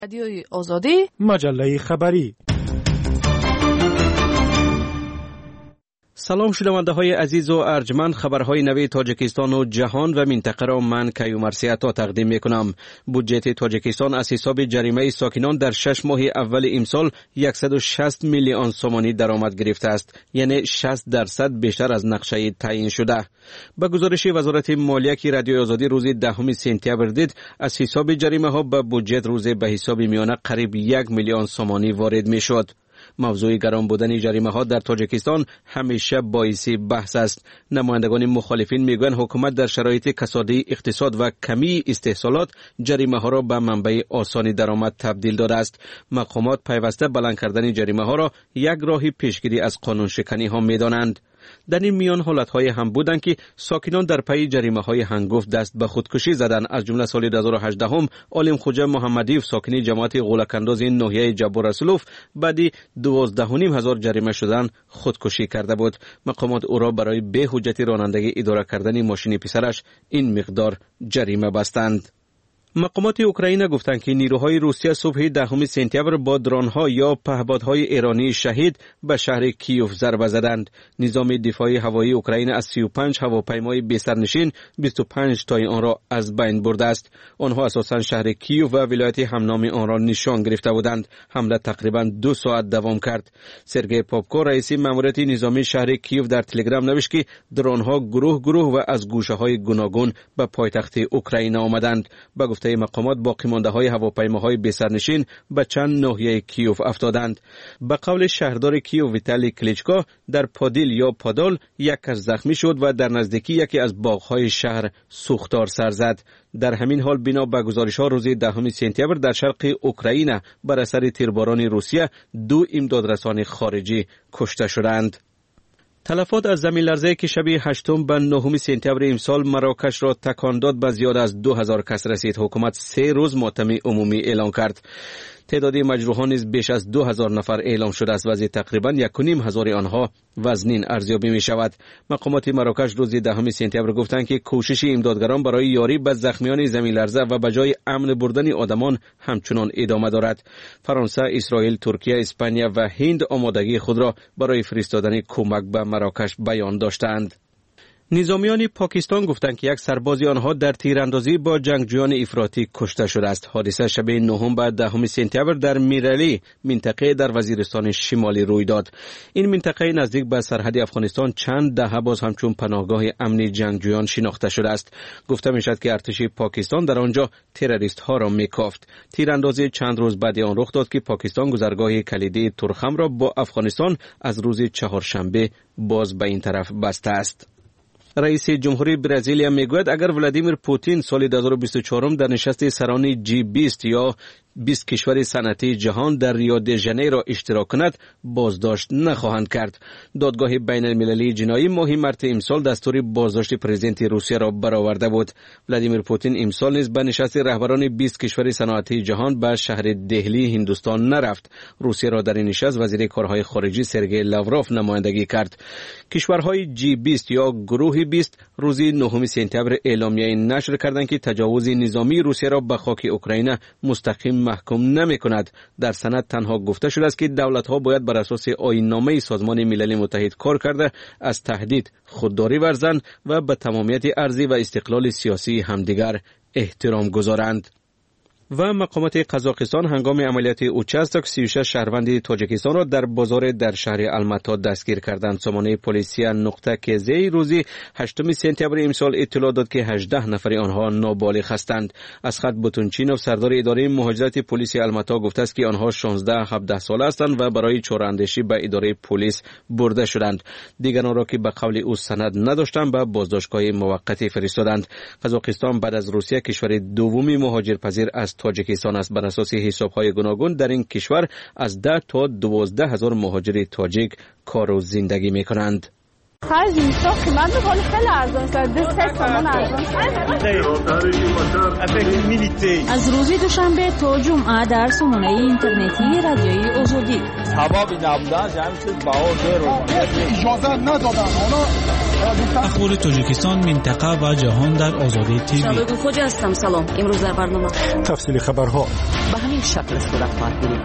رادیوی آزادی، مجله خبری. سلام شنونده های عزیز و ارجمند، خبرهای نوی تاجیکستان و جهان و منطقه را من کیومرثی عطا تقدیم می کنم. بودجه تاجیکستان از حساب جریمه ساکنان در 6 ماه اول امسال 160 میلیون سومانی درآمد گرفته است، یعنی 60% بیشتر از نقشه تعیین شده. با گزارش وزارت مالیه که رادیو آزادی روز 10 سپتامبر دید، از حساب جریمه ها به بودجه روز به حساب میانه قریب 1 میلیون سومانی وارد می شد. موضوع گران بودن جریمه ها در تاجیکستان همیشه باعث بحث است. نمایندگان مخالفین میگویند حکومت در شرایط کسادی اقتصاد و کمی استحصالات جریمه ها را به منبع آسان درآمد تبدیل داده است. مقامات پیوسته بلند کردن جریمه ها را یک راه پیشگیری از قانون شکنی ها میدانند. در این میان حالتهای هم بودند که ساکنان در پی جریمه های هنگفت دست به خودکشی زدند. از جمله سال 2018 عالم خوجا محمدیف ساکنی جماعت غولک‌انداز ناحیه جبار رسولوف بعدی 12,500 جریمه شدن خودکشی کرده بود. مقامات او را برای بی حجتی رانندگی اداره کردن ماشین پسرش این مقدار جریمه بستند. مقامات اوکراین گفتند که نیروهای روسیه صبح 10 سپتامبر با درون‌ها یا پهپادهای ایرانی شهید به شهر کیوف ضربه زدند. نظام دفاعی هوایی اوکراین از 35 هواپیمای بی‌سرنشین 25 تای آن را از بین برده است. آنها اساساً شهر کیوف و ولایت همنام آن را نشان گرفته بودند. حمله تقریباً 2 ساعت دوام کرد. سرگئی پاپکو رئیس ماموریت نظامی شهر کیوف در تلگرام نوشت که درون‌ها گروه و از گوشه‌های گوناگون به پایتخت اوکراین آمدند. با مقامات باقی مانده های هواپیماهای بی‌سرنشین به چند ناحیه کیوف افتادند. به قول شهردار کیوف ویتالی کلیچکو، در پادیل یا پادال یک کس زخمی شد و در نزدیکی یکی از باغ‌های شهر سوختار سر زد. در همین حال بنا به گزارش‌ها روز 10 سپتامبر در شرق اوکراین بر اثر تیرباران روسیه 2 امدادرسان خارجی کشته شدند. تلفات از زمین لرزه که شب 8 به 9 سپتامبر امسال مراکش را تکان داد به زیاد از 2000 کس رسید. حکومت 3 روز ماتم عمومی اعلان کرد. تعداد مجروحان نیز بیش از 2000 نفر اعلام شده است و تقریباً 1,500 آنها وزنین ارزیابی می شود. مقامات مراکش روز 10 سپتامبر گفتند که کوشش امدادگران برای یاری به زخمیان زمین لرزه و به جای امن بردن آدمان همچنان ادامه دارد. فرانسه، اسرائیل، ترکیه، اسپانیا و هند آمادگی خود را برای فرستادن کمک به مراکش بیان داشتند. نظامیان پاکستان گفتند که یک سرباز آنها در تیراندازی با جنگجویان افراطی کشته شده است. حادثه شب 9 به 10 سپتامبر در میرلی منطقه در وزیرستان شمالی روی داد. این منطقه نزدیک به سرحد افغانستان چند دهه باز همچون پناهگاه امنی جنگجویان شناخته شده است. گفته می شود که ارتش پاکستان در آنجا تروریست ها را میکافت. تیراندازی چند روز بعد آن رخ داد که پاکستان گذرگاه کلیدی تورخم را با افغانستان از روز چهارشنبه باز به این طرف بسته است. رئیس جمهوری برزیلیا میگوید اگر ولادیمیر پوتین سال 2024 در نشست سران G20 یا 20 کشور صنعتی جهان در ریو دی ژانیرو اشتراک کند، بازداشت نخواهند کرد. دادگاه بین المللی جنایی ماه مارس امسال دستور بازداشت پرزیدنت روسیه را برآورده بود. ولادیمیر پوتین امسال نیز به نشست رهبران 20 کشور صنعتی جهان به شهر دهلی هندوستان نرفت. روسیه را در این نشست وزیر کارهای خارجه سرگئی لاوروف نمایندگی کرد. کشورهای G20 یا گروه 20 روز 9 سپتامبر اعلامیه نشر کردند که تجاوز نظامی روسیه را به خاک اوکراین مستقیم محکوم نمی کند. در سند تنها گفته شده است که دولت ها باید بر اساس آیین‌نامه سازمان ملل متحد کار کرده از تهدید خودداری ورزند و به تمامیت ارضی و استقلال سیاسی همدیگر احترام گذارند. و مقامات قزاقستان هنگام عملیات اوچاستک 36 شهروند تاجیکستان را در بازار در شهر الماتا دستگیر کردند. سامانه پلیسی نقطه کزی روزی 8 سپتامبر امسال اطلاع داد که 18 نفر آنها نابالغ هستند. اسخت بوتونچینوف سردار اداره مهاجرت پلیس الماتا گفته است که آنها 16-17 ساله هستند و برای چاراندیشی به اداره پلیس برده شدند. دیگران را که به قول او سند نداشتند به بازداشتگاه موقتی فرستادند. قزاقستان بعد از روسیه کشور دومی مهاجرپذیر از تاجیکستان است. بر اساس حساب‌های گوناگون در این کشور از 10 تا 12 هزار مهاجر تاجیک کار و زندگی می‌کنند. خرج اینستا من می‌خوام خیلی ارزان است. 3 تومان ارزان از روز دوشنبه تا جمعه در سامانه اینترنتی رادیوی آزادی. هوا بی نبودن جمع شد بهار رو اجازه ندادن. حالا اخبار تاجیکستان، منطقه و جهان در آزادی تیوی. شباب خوجا هستم. سلام. امروز در برنامه تفصیل خبرها به همین شکل صورت خواهد گرفت.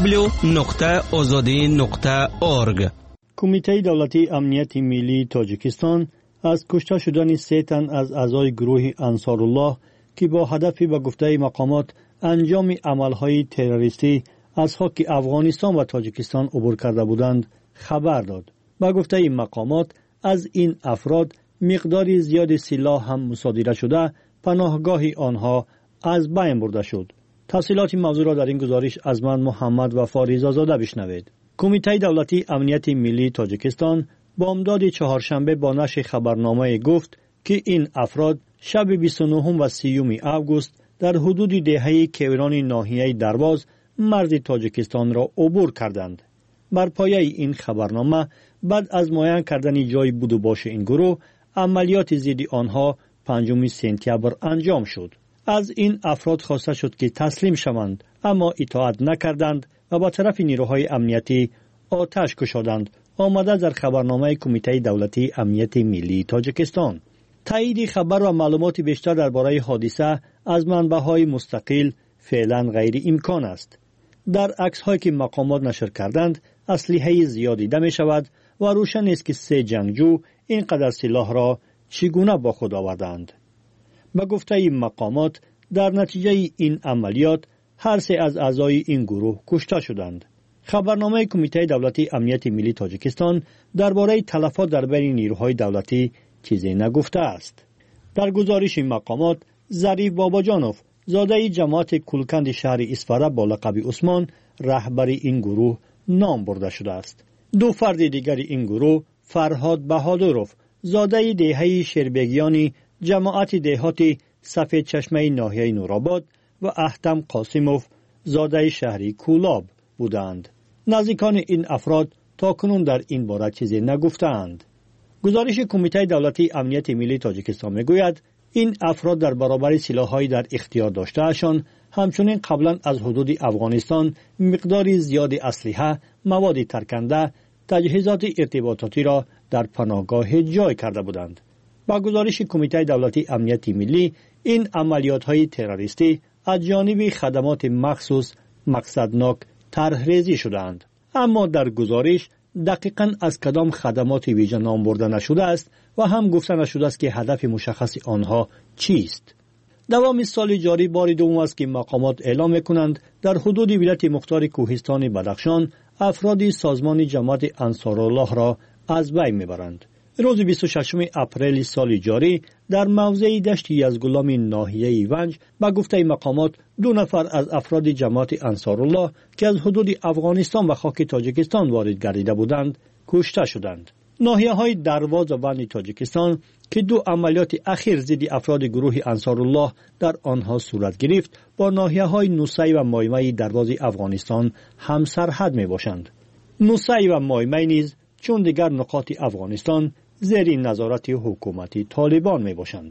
www.azadi.org. کمیته دولتی امنیت ملی تاجیکستان از کشته شدن 3 تن از اعضای گروه انصارالله که با هدف به گفته مقامات انجام عملهای تروریستی از خاک افغانستان و تاجیکستان عبور کرده بودند خبر داد. با گفته مقامات از این افراد مقداری زیاد سلاح هم مصادره شده، پناهگاه آنها از بین برده شد. تفصیلات موضوع را در این گزارش از من محمد وفا رضازاده بشنوید. کمیته دولتی امنیت ملی تاجیکستان بامداد چهارشنبه با نشر خبرنامه گفت که این افراد شب 29 و 30 اوگوست در حدود دهه کیوران ناحیه درواز مرز تاجیکستان را عبور کردند. بر پایه این خبرنامه بعد از معاین کردن جای بود و باش این گروه، عملیات ضد آنها 5 سپتامبر انجام شد. از این افراد خواسته شد که تسلیم شوند، اما اطاعت نکردند و با طرف نیروهای امنیتی آتش کشادند. آمده در خبرنامه کمیته دولتی امنیت ملی تاجیکستان. تایید خبر و معلومات بیشتر درباره حادثه از منبع‌های مستقل فعلا غیر امکان است. در عکس‌هایی که مقامات نشر کردند، اسلحه زیادی دیده می‌شود و روشن است که 3 جنگجو اینقدر سلاح را چگونه با خود آوردند. به گفته مقامات در نتیجه این عملیات هر 3 از اعضای این گروه کشته شدند. خبرنامه کمیته دولتی امنیت ملی تاجیکستان درباره تلفات در بین نیروهای دولتی چیزی نگفته است. در گزارش مقامات ظریف باباجانوف زاده جماعت کلکند شهر اسفره با لقب عثمان رهبر این گروه نام برده شده است. 2 فرد دیگر این گروه فرهاد بهادروف زاده دهه شربگیانی جماعت دهاتی سفید چشمه ناحیه نورآباد و احتم قاسموف زاده شهری کولاب بودند. نزدیکان این افراد تا کنون در این باره چیزی نگفتند. گزارش کمیته دولتی امنیت ملی تاجیکستان میگوید این افراد در برابر سلاح‌های در اختیار داشته‌شان همچنین قبلا از حدود افغانستان مقداری زیاد اسلحه، مواد ترکنده، تجهیزات ارتباطاتی را در پناهگاه جای کرده بودند. با گزارش کمیته دولتی امنیت ملی این عملیات‌های تروریستی از جانب خدمات مخصوص مقصدناک طرح‌ریزی شدند، اما در گزارش دقیقاً از کدام خدمات ویژه نام برده نشده است و هم گفته نشده است که هدف مشخص آنها چیست. دوام سال جاری بار دوم است که مقامات اعلام می‌کنند در حدود ولایت مختار کوهستان بدخشان افراد سازمان جماعت انصارالله را از بین می‌برند. روز 26 اپریل سال جاری در موضع دشت یزگلام ناحیه ونج با گفته مقامات 2 نفر از افراد جماعت انصارالله که از حدود افغانستان و خاک تاجیکستان وارد گردیده بودند کشته شدند. ناحیه‌های درواز و ونج تاجیکستان که 2 عملیات اخیر ضد افراد گروه انصارالله در آنها صورت گرفت با ناحیه‌های نوسی و مایمه درواز افغانستان هم سرحد میباشند. نوسی و مایمه نیز چون دیگر نقاط افغانستان زیر نظارت حکومت طالبان می باشند.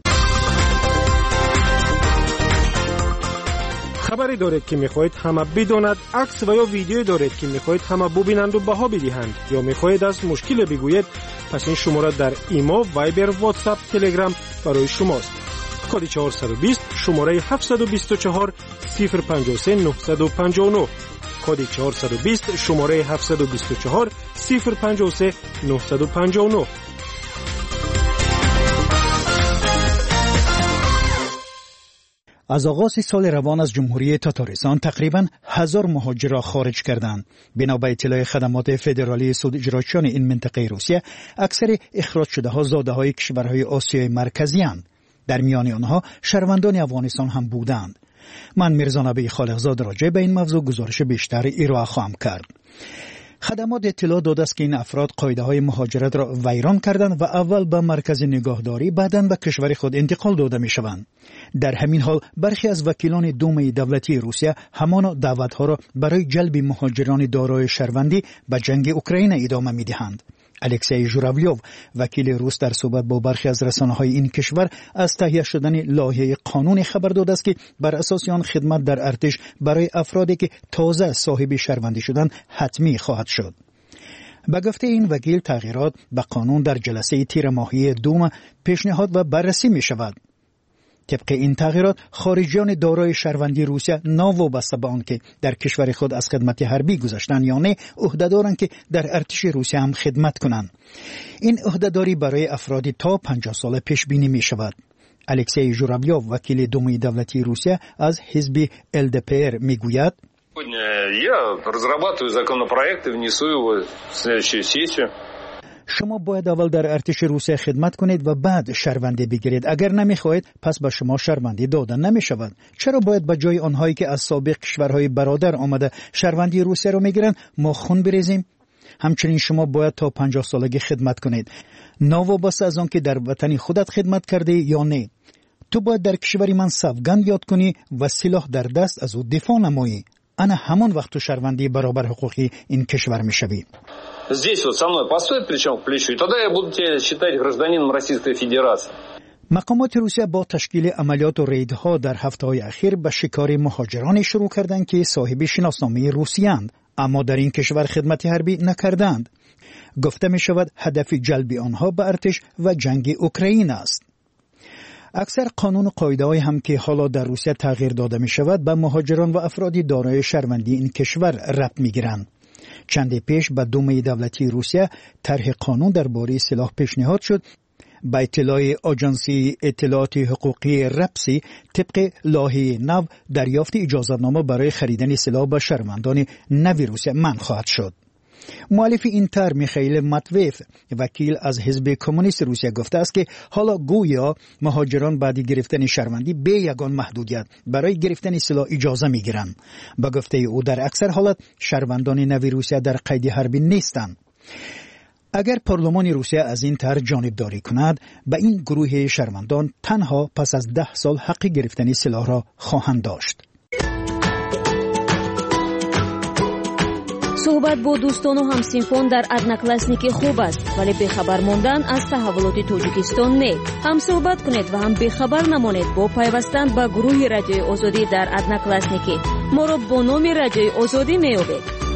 خبری دارید که میخواهید همه بداند، عکس و یا ویدیو دارید که میخواهید همه ببینند و بها بدهند یا میخواهید از مشکل بگویید، پس این شماره در ایمو، وایبر، واتساپ، تلگرام برای شماست. کد 420 شماره 724 053 959 کد 420 شماره 724 053 959. از آغاز سال روان از جمهوری تاتارستان تقریباً 1000 مهاجر را خارج کردند. بنا به اطلاع خدمات فدرالی سود اجرایشان این منطقه روسیه، اکثر اخراج شده ها زاده های کشورهای آسیای مرکزی اند. در میان آنها شهروندان افغانستان هم بودند. من میرزا نبی خالقزاد راجع به این موضوع گزارش بیشتر ارائه خواهم کرد. خدمات اطلاع داده است که این افراد قاعده‌های مهاجرت را ویران کردند و اول به مرکز نگهداری بعداً به کشور خود انتقال داده می‌شوند. در همین حال برخی از وکیلان دومه دولتی روسیه همان دعوت‌ها را برای جلب مهاجران دارای شهروندی به جنگ اوکراین ادامه می‌دهند. الکسی ژوراویوف وکیل روس در صحبت با برخی از رسانه‌های این کشور از تهیه شدن لایحه قانون خبر داده است که بر اساس آن خدمت در ارتش برای افرادی که تازه صاحب شهروندی شدند حتمی خواهد شد. به گفته این وکیل تغییرات به قانون در جلسه تیر ماهی دوم پیشنهاد و بررسی می شود. طبق این تغییرات خارجیان دارای شهروندی روسیه ناوابسته به آنکه در کشور خود از خدمت حربی گذشتند یا نه عهده دارند که در ارتش روسیه هم خدمت کنند. این عهدهداری برای افرادی تا 50 سال پیش بینی می شود. الکسی ژورابیوف وکیل دومی دولتی روسیه از حزب LDPR می گوید شما باید اول در ارتش روسیه خدمت کنید و بعد شهروندی بگیرید. اگر نمیخواهید پس به شما شهروندی داده نمی شود. چرا باید به جای آنهایی که از سابق کشورهای برادر آمده شهروندی روسیه رو میگیرند ما خون بریزیم؟ همچنین شما باید تا 50 سالگی خدمت کنید، ناوابسته از آن که در وطن خودت خدمت کرده یا نه. تو باید در کشوری من سوگند یاد کنی و سلاح در دست از او دفاع نمایی. انا همون وقت تو شهروندی برابر حقوقی این کشور میشوی. Здесь вот со мной постоит плечом к плечу, и тогда я буду тебя считать гражданином Российской Федерации. مقامات روسیه با تشکیل عملیات و ریدها در هفته‌های اخیر به شکار مهاجرانی شروع کردند که صاحب شناسنامه روسی اند اما در این کشور خدمت حربی نکردند. گفته می شود هدف جلب آنها به ارتش و جنگ اوکراین است. اکثر قانون و قاعده‌های هم که حالا در روسیه تغییر داده می شود به مهاجران و افرادی دارای شهروندی این کشور ربط می گیرند. چند پیش به دوم دولتی روسیه طرح قانون درباره سلاح پیشنهاد شد. با اطلاع آژانسی اطلاعات حقوقی رپسی طبق لایحه نو دریافت اجازه‌نامه برای خریدن سلاح به شهروندان نوی روسیه منع خواهد شد. مؤلف این طرح میخائیل ماتویف وکیل از حزب کمونیست روسیه گفته است که حالا گویا مهاجران بعد گرفتن شهروندی به یگان محدودیت برای گرفتن سلاح اجازه میگیرند. به گفته او در اکثر حالات شهروندان نوی روسیه در قید حربی نیستند. اگر پارلمان روسیه از این طرح جانبداری کند به این گروه شهروندان تنها پس از 10 سال حق گرفتن سلاح را خواهند داشت. صحبت با دوستان و همسینفون در одноклассники خوب است ولی بخبر موندن از تحولات تاجیکستان نه. هم صحبت کنید و هم بخبر نمانید با پیوستن به گروه رادیوی آزادی در одноклассники. ما را با نام رادیوی آزادی میابید.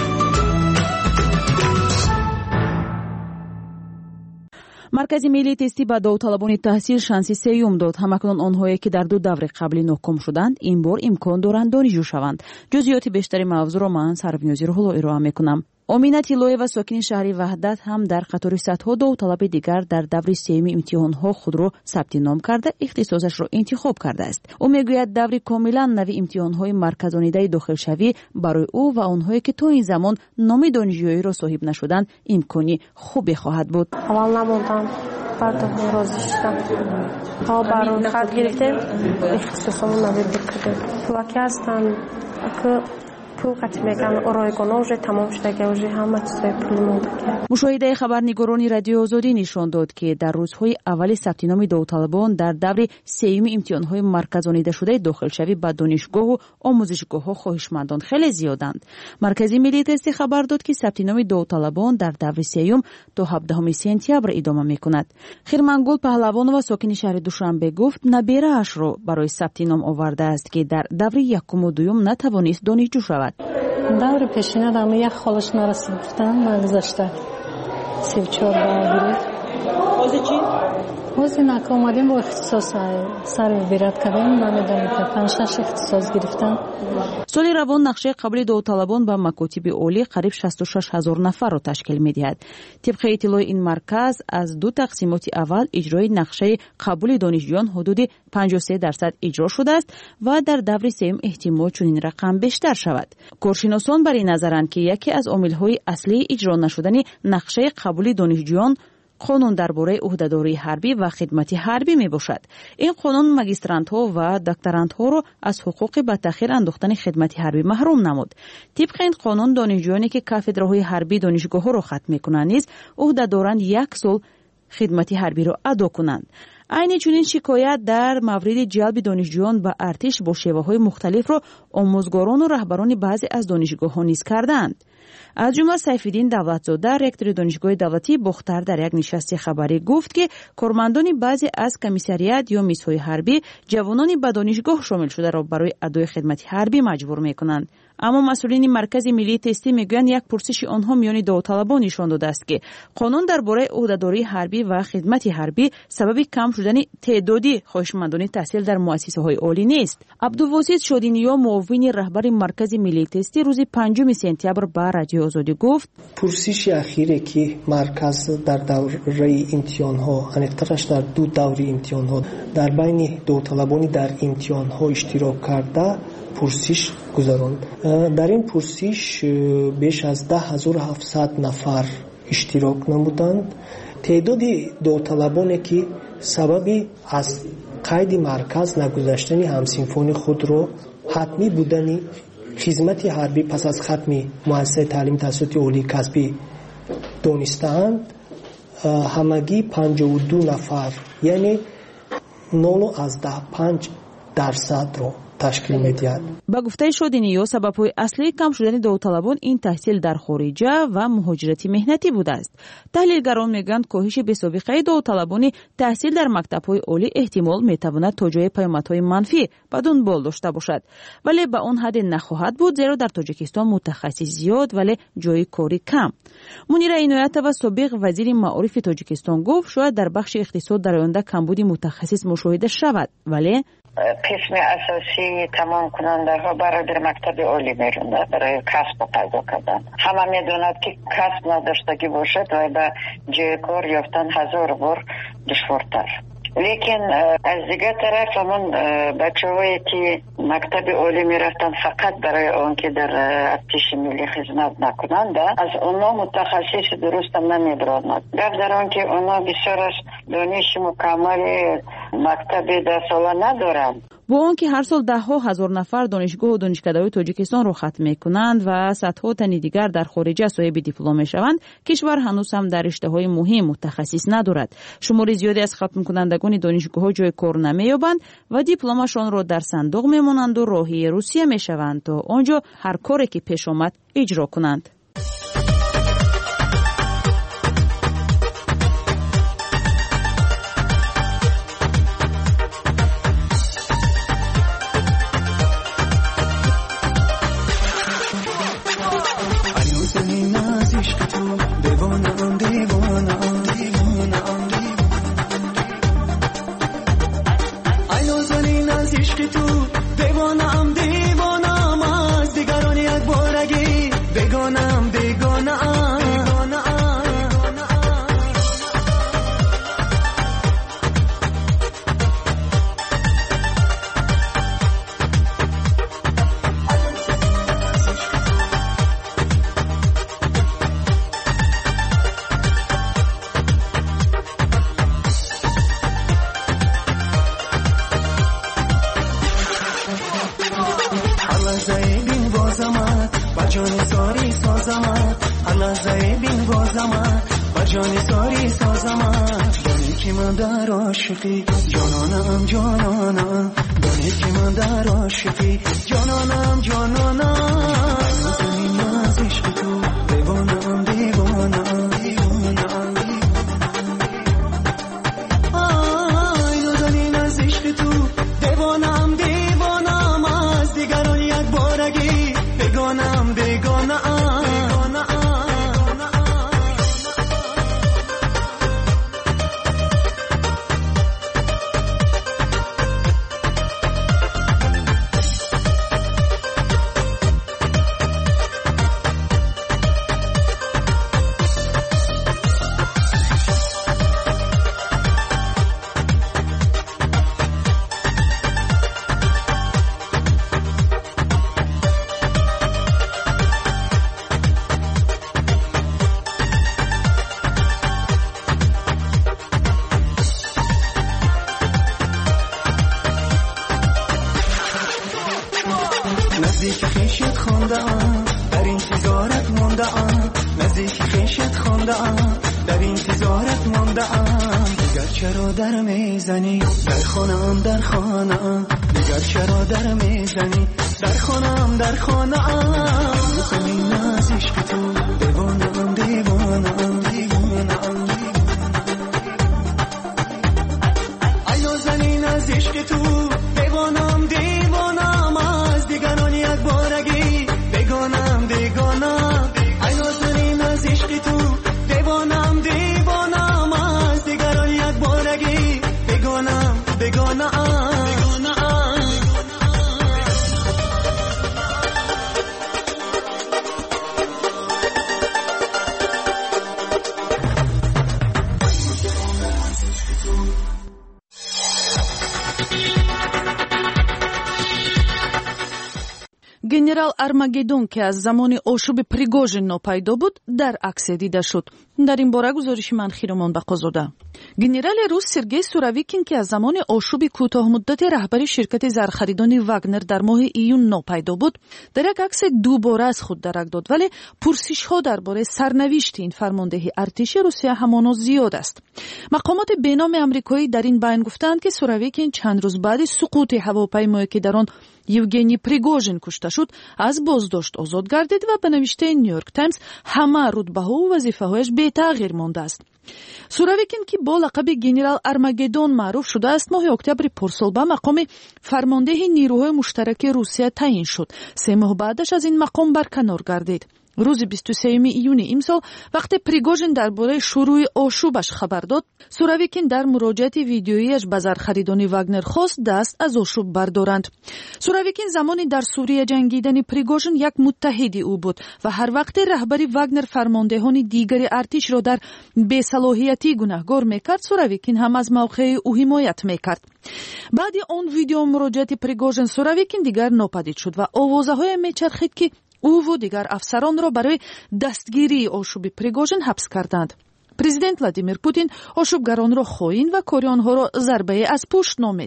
مرکز ملی تستی به داوطلبان تحصیل شانسی سیوم داد. همکنون آنهایی که در 2 دوره قبلی ناکام شدند این بار امکان دارند دانشجو شوند. جزئیات بیشتری موضوع را من سربنیازی رو ارائه میکنم. آمینا تیلویeva ساکن شهر وحدت هم در قطار صدها داوطلب دیگر در دوره سیمی امتحانها خود را ثبت نام کرده اختصاصش را انتخاب کرده است. او میگوید دوره کاملا نوی امتحانهای مرکزانیده داخلشوی برای او و آنهایی که تا این زمان نام دانشجویی را صاحب نشدند امکانی خوبی خواهد بود. اول نموندم بعد راضی شدم. تا برای خط گرفتم اختصاصمو نوی بکردم. پلاکی هستن که مشاهده خبرنگاران رادیو آزادی نشان داد که در روزهای اول ثبت نام داوطلبان در دوره سیوم امتحانهای مرکزانیده شده داخلشوی به دانشگاه و آموزشگاه‌ها خواهشمندان خیلی زیادند. مرکز ملی تست خبر داد که ثبت نام داوطلبان در دوره سیوم تا 17 سپتامبر ادامه می‌کند. خیرمنگل پهلوان و ساکن شهر دوشنبه گفت نبیره‌اش را برای ثبت نام آورده است که در دوره یکم و دوم نتوانست دانشجو شود. دوره پیشینه دارم یک خالش نرسید گفتم من گذاشته 34 باید حوزه چی؟ حوزه نکه اومدیم با اختصاص سر بیرد کردیم نمیدونم که 5-6 اختصاص گرفتم. سال روان نقشه قبول داوطلبان به مکاتب عالی قریب 66,000 نفر را تشکیل می‌دهد. طبق اطلاع این مرکز از 2 تقسیمات اول اجرای نقشه قبول دانشجویان حدود 53% اجرا شده است و در دوره سوم احتمال چنین رقم بیشتر شود. کارشناسان بر این نظرند که یکی از عامل‌های اصلی اجرا نشدن نقشه قبول دانشجویان قانون درباره عهدهداری حربی و خدمت حربی می باشد. این قانون ماجسترانت‌ها و دکترانت‌ها را از حقوق به تأخیر انداختن خدمت حربی محروم نمود. طبق این قانون دانشجویانی که کافدرهای حربی دانشگاه‌ها را ختم می‌کنند نیز عهده دارند 1 سال خدمت حربی را ادا کنند. عین چنین شکایت در مورد جلب دانشجویان به ارتش با شیوه‌های مختلف را آموزگاران و رهبران بعضی از دانشگاه‌ها نیز کردند. از جمله سیف‌الدین دولتزاده رکتور دانشگاه دولتی بختر در یک نشست خبری گفت که کارمندان بعضی از کمیسریات یا میزهای حربی جوانان به دانشگاه شامل شده را برای ادای خدمت حربی مجبور می‌کنند. اما مسئولین مرکز ملی تستی میگویند یک پرسش آنها میان داوطلبان نشان داده است که قانون درباره عهدهداری حربی و خدمت حربی سبب کم شدن تعدادی خواهشمندان تحصیل در مؤسسه‌های عالی نیست. عبدالواسط شادینیا معاون رهبر مرکز ملی تستی روز 5 سپتامبر به رادیو آزادی گفت پرسش اخیری که مرکز در دوره امتحان‌ها انیقترش در 2 دوره امتحان‌ها در بین داوطلبانی در امتحان‌ها اشتراک کرده پرسش گذراند. در این پرسش بیش از 10700 نفر اشتراک نمودند. تعداد داوطلبانی که سبب از قید مرکز نگذاشتن همسنفان خود را حتمی بودن خدمت حربی پس از ختم مؤسسه تعلیم تحصیلات عالی کسبی دانستند، همگی 52 نفر یعنی 0.5% را تشکیل می‌دهد. با گفته شادینیا سبب‌های اصلی کم شدن داوطلبان این تحصیل در خارج و مهاجرت مهنتی بوده است. تحلیلگران میگویند کاهش بی‌سابقه داوطلبان تحصیل در مکتب‌های عالی احتمال می‌تواند تا جای پیامدهای منفی به دنبال داشته باشد، ولی به آن حد نخواهد بود زیرا در تاجیکستان متخصص زیاد ولی جای کاری کم. منیر عنایتова سابق وزیر معارف تاجیکستان گفت شاید در بخش اقتصاد در آینده کمبود متخصص مشاهده شود، ولی قسم اساسی تمام کننده ها برای در مکتب عالی میرونده برای کسب پیدا کردن. همه میدوند که کسب نداشتگی باشد و به جای کار یافتن 1000 بار دشوارتر. لیکن از دیگه طرف همون بچه‌هایی که مکتب عالی میرفتن فقط برای آن که در ارتش ملی خدمت نکنند از اونا متخصص درست نمیبراند. گفت در آن که اونا بسیار از دانش مکمل مکتب 10 ساله ندارند. با آنکه هر سال 10,000 نفر دانشگاه و دانشکده‌های تاجیکستان را ختم می‌کنند و صدها تن دیگر در خارج صاحب دیپلم می‌شوند، کشور هنوز هم در رشته‌های مهم متخصص ندارد. شمار زیادی از ختم کنندگان دانشگاه‌ها جای کار نمی‌یابند و دیپلمشان را در صندوق می‌مانند و راهی روسیه می‌شوند تا آنجا هر کاری که پیش آمد اجرا کنند. دیوانم دیگانم ای نازنین از عشق تو دیوانم دیوانم از دیگران یک بارگی بگانم بگانم генерал Армагеддон ки аз замони ошуби Пригожин нопайдо буд дар аксе дида шуд. дар ин бора гузориши ман Хиромон Бақозода. генерали рус Сергей Суровикин ки аз замони ошуби кӯтоҳмуддати раҳбари ширкати зархаридони Вагнер дар моҳи июн нопайдо буд, дар як аксе дубора аз худ дарак дод, вале пурсишҳо дар бораи сарнавишти ин фармондеҳи артиши Русия ҳамоно зиёд аст. мақомоти беноми амрикоӣ дар ин байн гуфтанд ки Суровикин чанд рӯз баъди суқути ҳавопаймое ки дар он Евгений Пригожин кушта шуд, аз боздошт озод гардид ва ба навиштаи Нью-Йорк Таймс ҳама рутбаҳо ва вазифаҳояш бетағйир мондааст. Суровикин ки бо лақаби генерал Армагеддон маъруф шудааст, моҳи октябри порсол ба мақоми фармондеҳи нирӯҳои муштараки Русия таъин шуд. 3 моҳ баъдаш аз ин мақом барканор гардид. рӯзи 23 июни имсол вақте Пригожин дар бораи шурӯи ошубаш хабар дод, Суровикин дар муроҷиати видеоияш ба зархаридони Вагнер хост даст аз ошуб бардоранд. Суровикин замони дар Сурия ҷангидани Пригожин як муттаҳиди ӯ буд ва ҳар вақте раҳбари Вагнер фармондеҳони дигари артишро дар бесалоҳиятӣ гунаҳгор мекард, Суровикин ҳам аз мавқеи ӯ ҳимоят мекард. баъди он видео муроҷиати Пригожин Суровикин дигар нопадид шуд ва овозаҳое мечархид ки ӯ дигар афсаронро барои дастгирии ошуби Пригожин ҳабс карданд. президент Владимир Путин ошубгаронро хоин ва кори онҳоро зарбае аз пушт номид.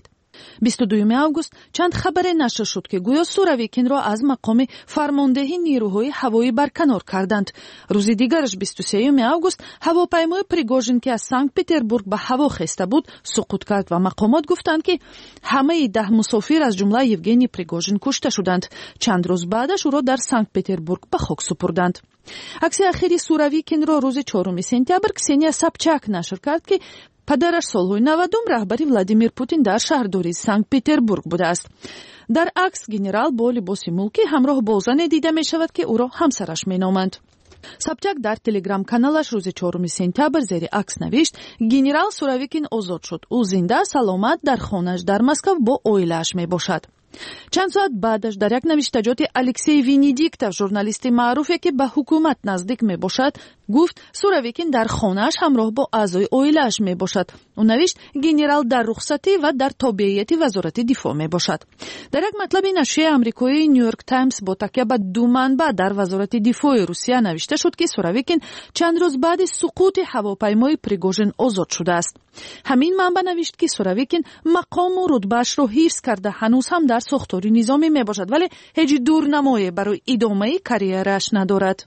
22 август чанд хабаре нашр шуд ки гӯё Суровикинро аз мақоми фармондеҳи нирӯҳои ҳавоӣ барканор карданд. рӯзи дигараш 23 август ҳавопаймои Пригожин ки аз Санкт-Петербург ба ҳаво хеста буд, суқут кард ва мақомот гуфтанд ки ҳамаи 10 мусофир аз ҷумла Евгений Пригожин кушта шуданд. чанд рӯз баъдаш ӯро дар Санкт-Петербург ба хок супурданд. акси ахири Суровикинро рӯзи 4 сентябр Ксения Собчак нашр кард ки падараш солҳои 90 раҳбари Владимир Путин дар шаҳрдории Санкт-Петербург будааст. дар акс генерал бо либоси мулкӣ ҳамроҳ бо зане дида мешавад ки ӯро ҳамсараш меноманд. Собчак дар телеграм-каналаш рӯзи 4 сентябр зери акс навишт: генерал Суровикин озод шуд. ӯ зинда саломат дар хонааш дар Москав бо оилааш мебошад. чанд соат баъдаш дар як навиштаҷоти Алексей Венедиктов, журналисти маъруфе ки ба ҳукумат наздик мебошад, гуфт Суровикин дар хонааш ҳамроҳ бо аъзои оилааш мебошад. ӯ навишт: генерал дар рухсатӣ ва дар тобеияти вазорати дифоъ мебошад. дар як матлаби нашрияи амрикоии Нью-Йорк Таймс бо такя ба ду манбаъ дар вазорати дифоъи Русия навишта шуд ки Суровикин чанд рӯз баъди суқути ҳавопаймои Пригожин озод шудааст. ҳамин манбаъ навишт ки Суровикин мақому рутбаашро ҳифз карда ҳанӯз ҳам дар сохтори низомӣ мебошад, вале ҳеҷ дурнамое барои идомаи карьерааш надорад.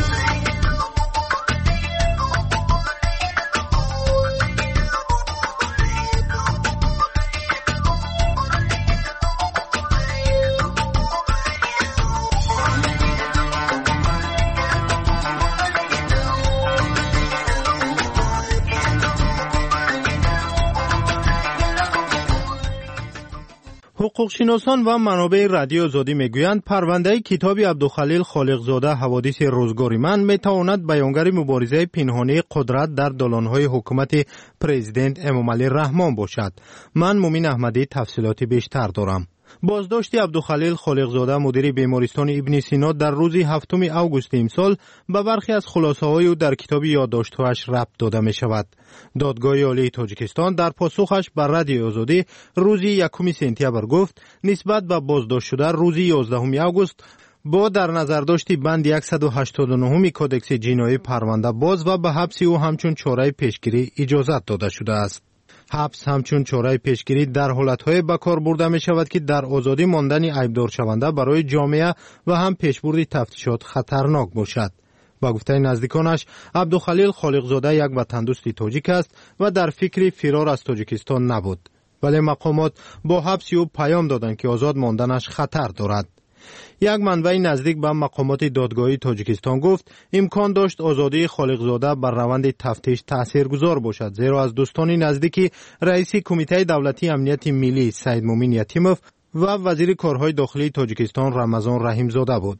ҳуқуқшиносон ва манобаи радио Озодӣ мегӯянд, парвандаи китоби Абдухалил Холиқзода «Ҳаводиси рӯзгори ман» метавонад баёнгари муборизаи пинҳонии қудрат дар долонҳои ҳукумати президент Эмомалӣ Раҳмон бошад. ман Мумин Аҳмадӣ тафсилоти бештар дорам. боздошти Абдухалил Холиқзода, мудири бемористони Ибни Сино, дар рӯзи 7 августи имсол ба бархе аз хулосаҳои ӯ дар китоби ёддоштҳояш рабт дода мешавад. додгоҳи олии Тоҷикистон дар посухаш ба радиои Озодӣ рӯзи 1 сентябр гуфт, нисбат ба боздоштшуда рӯзи 11 август бо дар назардошти банди 189 кодекси ҷиноӣ парванда боз ва ба ҳабси ӯ ҳамчун чораи пешгирӣ иҷозат дода шудааст. ҳабс ҳамчун чораи пешгирӣ дар ҳолатҳое ба кор бурда мешавад ки дар озодӣ мондани айбдоршаванда барои ҷомеа ва ҳам пешбурди тафтишот хатарнок бошад. ба гуфтаи наздиконаш, Абдухалил Холиқзода як ватандӯсти тоҷик аст ва дар фикри фирор аз Тоҷикистон набуд. вале мақомот бо ҳабси ӯ паём доданд ки озод монданаш хатар дорад. як манбаи наздик ба мақомоти додгоҳии Тоҷикистон гуфт, имкон дошт озодии Холиқзода бар раванди тафтиш таъсиргузор бошад, зеро аз дӯстони наздики раиси Кумитаи давлатии амнияти миллӣ Саид Мумин Ятимов ва вазири корҳои дохилии Тоҷикистон Рамазон Раҳимзода буд.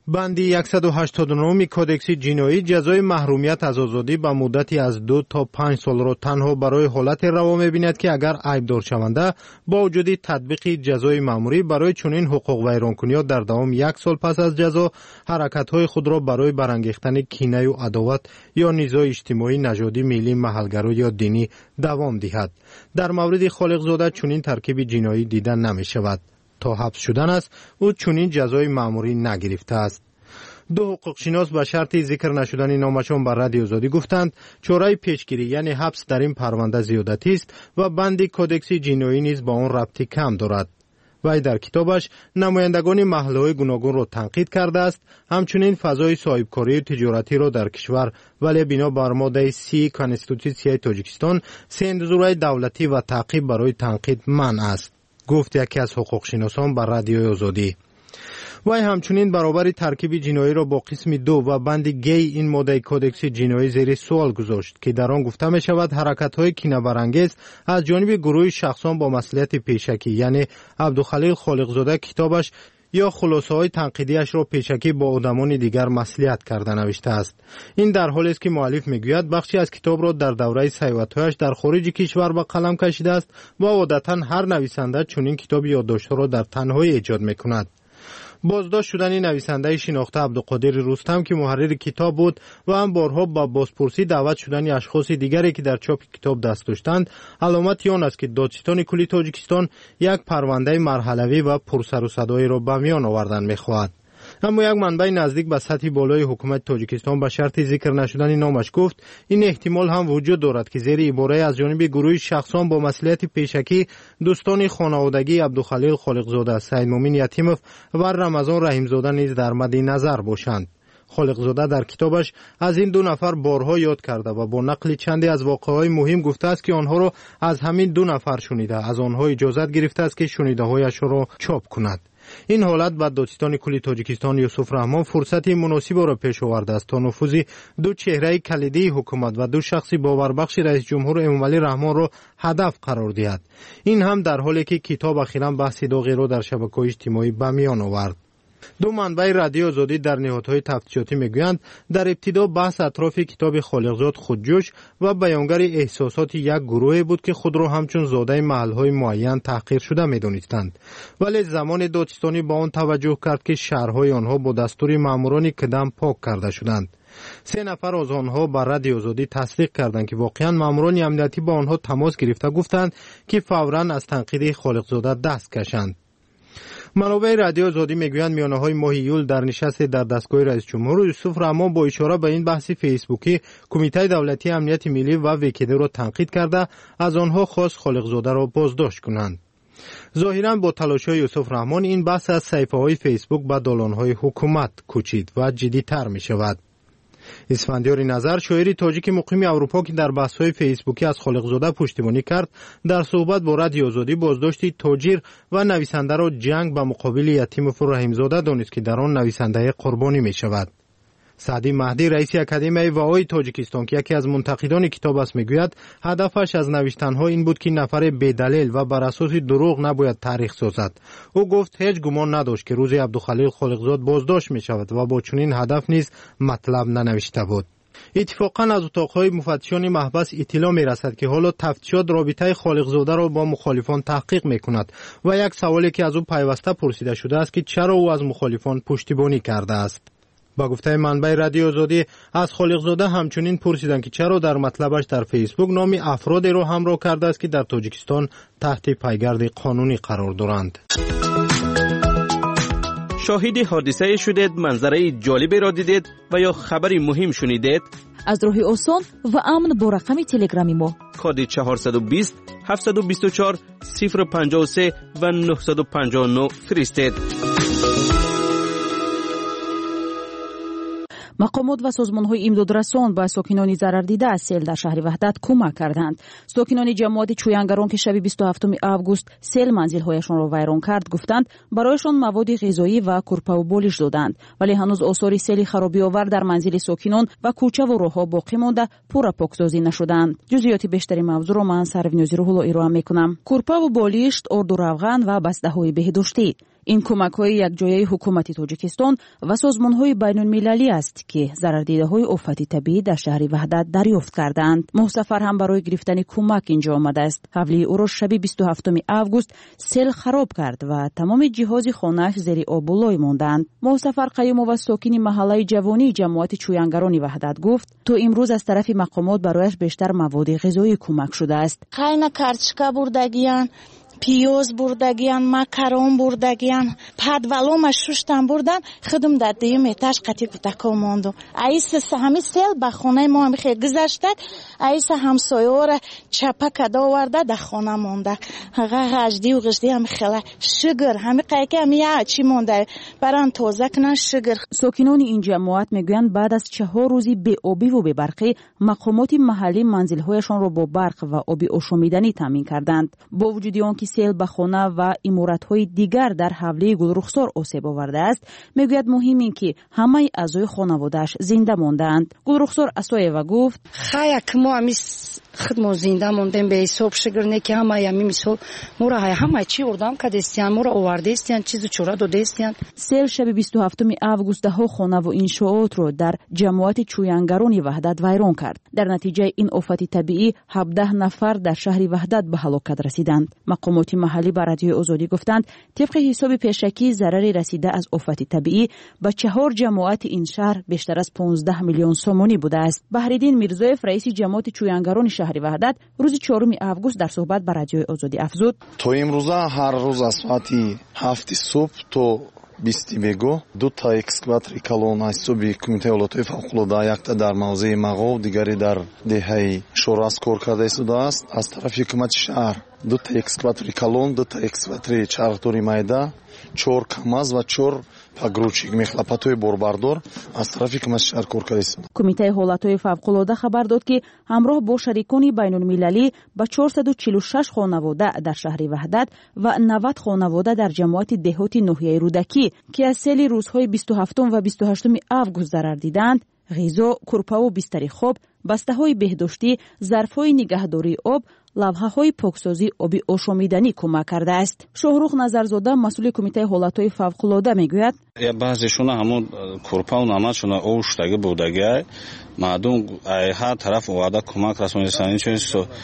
بند 189 کودکس جنایی جزای محرومیت از آزادی به مدتی از 2 تا 5 سال را تنها برای حالت روا می‌بیند که اگر عیبدار شونده با وجود تطبیق جزای مأموری برای چنین حقوق ویرانکنی‌ها در دوام 1 سال پس از جزا حرکت‌های خود را برای برانگیختن کینه و عداوت یا نزاع اجتماعی، نژادی، ملی، محلگرا یا دینی دوام دهد. در مورد خالقزاده چنین ترکیب جنایی دیده نمی‌شود. تا حبس شدن است او چنین جزای مأموری نگرفته است. دو حقوقشناس به شرط ذکر نشدن نامشان بر رادیو آزادی گفتند چاره پیشگیری یعنی حبس در این پرونده زیادتی است و بند کودکس جنایی نیز با آن ربطی کم دارد. وی در کتابش نمایندگان محله‌های گوناگون را تنقید کرده است، همچنین فضای صاحبکاری و تجارتی را در کشور ولی بنا بر ماده 30 کانستیتوسیای تاجیکستان سندزورای دولتی و تعقیب برای تنقید منع است، گفت یکی از حقوقشناسان بر رادیو آزادی. وی همچنین برابر ترکیب جنایی را با قسم 2 و بند گی این ماده کودکس جنایی زیر سوال گذاشت که در آن گفته می شود حرکت‌های کینه‌برانگیز از جانب گروه شخصان با مسئولیت پیشکی یعنی عبدالخلیل خالقزاده کتابش یا خلاصه‌های تنقیدیش را پیشکی با آدمان دیگر مسئولیت کرده نوشته است. این در حالی است که مؤلف میگوید بخشی از کتاب را در دوره صحبت‌هایش در خارج کشور به قلم کشیده است و عادتاً هر نویسنده چنین کتاب یادداشت‌ها را در تنهایی ایجاد می‌کند. بازداشت شدن نویسنده شناخته عبدالقادر رستم که محرر کتاب بود و هم بارها با بازپرسی دعوت شدن اشخاص دیگری که در چاپ کتاب دست داشتند علامت آن است که دادستان کلی تاجیکستان یک پرونده مرحله‌ای و پرسر و صدایی را به میان آوردن می‌خواهد. اما یک منبع نزدیک به سطح بالای حکومت تاجیکستان به شرط ذکر نشدن نامش گفت این احتمال هم وجود دارد که زیر عباره از جانب گروه شخصان با مسئولیت پیشکی دوستان خانوادگی عبدالخلیل خالقزاده، سید مومن یتیموف و رمضان رحیمزاده نیز در مد نظر باشند. خالقزاده در کتابش از این دو نفر بارها یاد کرده و با نقل چندی از واقعه‌های مهم گفته است که آنها را از همین دو نفر شنیده، از آنها اجازت گرفته است که شنیده‌هایش را چاپ کند. این حالت بعد دادستان کلی تاجیکستان یوسف رحمان فرصتی مناسب را پیش آورده است تا نفوذ دو چهره کلیدی حکومت و دو شخص باوربخش رئیس جمهور امامعلی رحمان را هدف قرار دهد. این هم در حالی که کتاب اخیراً بحث داغی را در شبکه‌های اجتماعی به میان آورد. دو منبع رادیو آزادی در نهادهای تفتیشاتی میگویند در ابتدا بحث اطراف کتاب خالقزاد خودجوش و بیانگر احساسات یک گروه بود که خود را همچون زاده محلهای معین تحقیر شده میدانستند، ولی زمان دادستانی با آن توجه کرد که شهرهای آنها با دستور ماموران کدام پاک کرده شدند. 3 نفر از آنها بر رادیو آزادی تصدیق کردند که واقعا ماموران امنیتی با آنها تماس گرفته گفتند که فوراً از تنقید خالقزاده دست کشند. منابع رادیو آزادی میگویند میانه‌های ماه ایول در نشست در دستگاه رئیس جمهور یوسف رحمان با اشاره به این بحث فیسبوکی کمیته دولتی امنیت ملی و وکیده را تنقید کرده از آنها خواست خالقزاده را بازداشت کنند. ظاهراً با تلاش‌های یوسف رحمان این بحث از صفحه‌های فیسبوک به دالان‌های حکومت کوچید و جدی‌تر می‌شود. اسفندیار نظر شاعری تاجیک مقیم اروپا که در بحث‌های فیسبوکی از خالقزاده پشتیبانی کرد در صحبت با رادیو آزادی بازداشت تاجر و نویسنده را جنگ به مقابل یتیموف رحیمزاده دانست که در آن نویسنده قربانی می‌شود. سعدی مهدی رئیس اکادمی وعای تاجیکستان که یکی از منتقدان کتاب است میگوید هدفش از نوشتنها این بود که نفر بی‌دلیل و بر اساس دروغ نباید تاریخ سازد. او گفت هیچ گمان نداشت که روز عبدالخلیل خالقزاد بازداشت می شود و با چنین هدف نیز مطلب ننوشته بود. اتفاقا از اتاقهای مفتشان محبس اطلاع می رسد که حالا تفتیشات رابطه خالقزاده را با مخالفان تحقیق می کند و یک سوالی که از او پیوسته پرسیده شده است که چرا او از مخالفان پشتیبانی کرده است. با گفته منبع رادیو آزادی از خالقزاده همچنین پرسیدند که چرا در مطلبش در فیسبوک نام افرادی را همراه کرده است که در تاجیکستان تحت پیگرد قانونی قرار دارند. شاهد حادثه شدید، منظره جالبی را دیدید و یا خبری مهم شنیدید؟ از راه آسان و امن با رقم تلگرامی ما کد 420 724 053 و 959 فرستید. مقامات و سازمان‌های امدادرسان به ساکنان ضرردیده از سیل در شهر وحدت کمک کردند. ساکنان جماعت چویانگران که شب 27 آگوست سیل منزل‌هایشان را ویران کرد گفتند برایشان مواد غذایی و کورپا و بالش دادند، ولی هنوز آثار سیل خرابی آور در منزل ساکنان و کوچه و راه‌ها باقی مانده پورا پاکسازی نشدند. جزئیات بیشتری موضوع را من سروینوزی روح‌الله ارائه می‌کنم. کورپا و بالشت، آرد و روغن و بسته‌های بهداشتی این کمک‌های یکجایی حکومت تاجیکستان و سازمان‌های بین‌المللی است که ضرردیده‌های آفت طبیعی در شهر وحدت دریافت کردند. محسفر هم برای گرفتن کمک اینجا آمده است. حمله او را شب 27 آگوست سیل خراب کرد و تمام جهاز خانه‌اش زیر آب بالای ماندند. محسفر قیوم‌آوا ساکن محله جوانی جماعت چویانگران وحدت گفت تو امروز از طرف مقامات برایش بیشتر مواد غذایی کمک شده است. قاینا کارچکا بردگیان پیوز بردگیان ماکارون بردگیان پادوالوم شوشتن بردن خودم در دیم اتاج قطی پتاکو موندم. ایس همین سیل با خونه ما میخواد گذشته. ایس همسایه‌ها چپا کدا آورده در خونه مونده. غجدی و غجدی هم خیلی شگر همین قایق همین چی مونده بران تازه کنن شگر. ساکنان این جماعت میگویند بعد از 4 روزی بی آبی و بی برقی مقامات محلی منزل‌هایشان را با برق و آب آشامیدنی تامین کردند. با وجود آنکه سیل به خانه و عمارت‌های دیگر در حوله گلرخسار آسیب آورده است، میگوید مهم این که همه اعضای خانواده‌اش زنده ماندند. گلرخسار اسایوا گفت خاک ما خدمت زنده موندیم به حساب شگر که همه مثال مورا همه چی اردام کدستیان مورا آورده استیان چیزو چورا داده استیان. سیل شب 27 آگوست ها خانه و انشاءات رو در جماعت چویانگران وحدت ویران کرد. در نتیجه این آفت طبیعی 17 نفر در شهر وحدت به هلاکت رسیدند. مقامات محلی به رادیوی آزادی گفتند طبق حساب پیشکی ضرر رسیده از آفت طبیعی به 4 جماعت این شهر بیشتر از 15 میلیون سومانی بوده است. بهرالدین میرزایف رئیس جماعت چویانگران شهر وحدت روز 4 آگوست در صحبت با رادیوی آزادی افزود تو امروز هر روز از ساعت 7 صبح تو 20 بگو 2 تا اکسکواتور کالون از صبح کمیته ولایت فوق‌العاده یک تا در موضع مغو دیگری در دهه شوراس کار کرده است. از طرف حکومت شهر 2 تا اکسکواتور کالون 2 تا اکسکواتور چارتوری майда 4 камаз و 4 погрузчик мехлопатой борбардор аз тарафи ҳукумати шаҳр кор кардааст. کمیته حالتهای فوق‌العاده خبر داد که همراه با شریکان بین‌المللی به 446 خانواده در شهر وحدت و 90 خانواده در جماعت دهات ناحیه رودکی که از سیل روزهای 27 و 28 آگوست ضرر دیدند غذا، کورپا و بستر خواب، بسته‌های بهداشتی، ظرف‌های نگهداری آب، لوحه‌های پاکسازی آبی آشامیدنی کمک کرده است. شاهرخ نظرزاده مسئول کمیته حالتهای فوق‌العاده میگوید بعضیشون همون کورپا و نمادشون آب شدگی بودگی مردم هر طرف وعده کمک رسوندن چون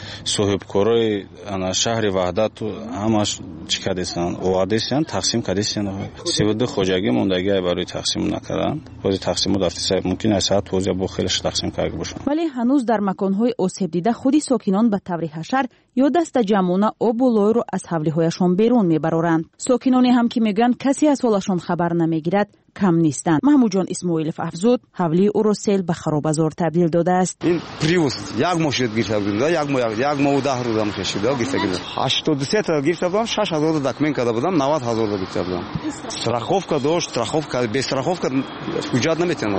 صاحبکارای شهر وحدت همش چیکاردن وعدهشون تقسیم کردن 32 خوجگی موندگی برای تقسیم نکردن روز تقسیم دفتر ممکن است ساعت توزیع با خیلیش تقسیم کرده باشن ولی هنوز در مکان‌های آسیب دیده خودی ساکنان به طور حشر یا دست جمعانه آب و لای را از حوله‌هایشان بیرون میبرند. ساکنانی هم که میگن کسی از حالشان خبر نمیگیرد کم نیستند. محمود جان اسماعیلов افزود حوله او را سیل به خرابازار تبدیل داده است. این پریوس یک مشت گرفته بود یک ماه و 10 روز هم کشید گرفته بود 83 تا گرفته بودم 6000 دکمن کرده بودم 90000 گرفته بودم страховка داشت страховка без страховка حجت نمیتونه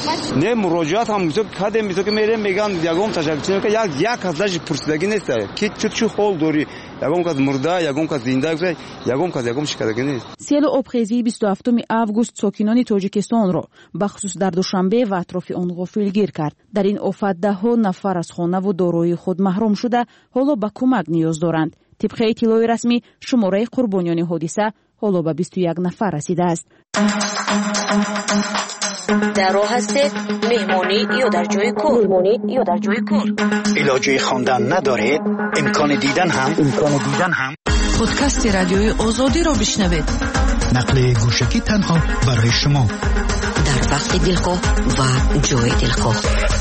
نه مراجعات هم کردیم میگه میرم میگن یگام تشکر که یک ازش پرسیدگی نیست که چه حال داری یگام که مرده یگام که زنده یگام شکایت نیست. سیل آبخیزی 27 آگوست ساکنان تاجیکستان را بخصوص در دوشنبه و اطراف آن غافلگیر کرد. در این آفت 10 نفر از خانه و دارایی خود محروم شده حالا به کمک نیاز دارند. طبق اطلاع رسمی شماره قربانیان حادثه حالا به 21 نفر رسیده است. در راه هستید مهمانی یا در جای کار علاجه خواندن ندارید امکان دیدن هم پادکست رادیوی آزادی را بشنوید. نقل گوشکی تنها برای شما در وقت دلخواه و جای دلخواه.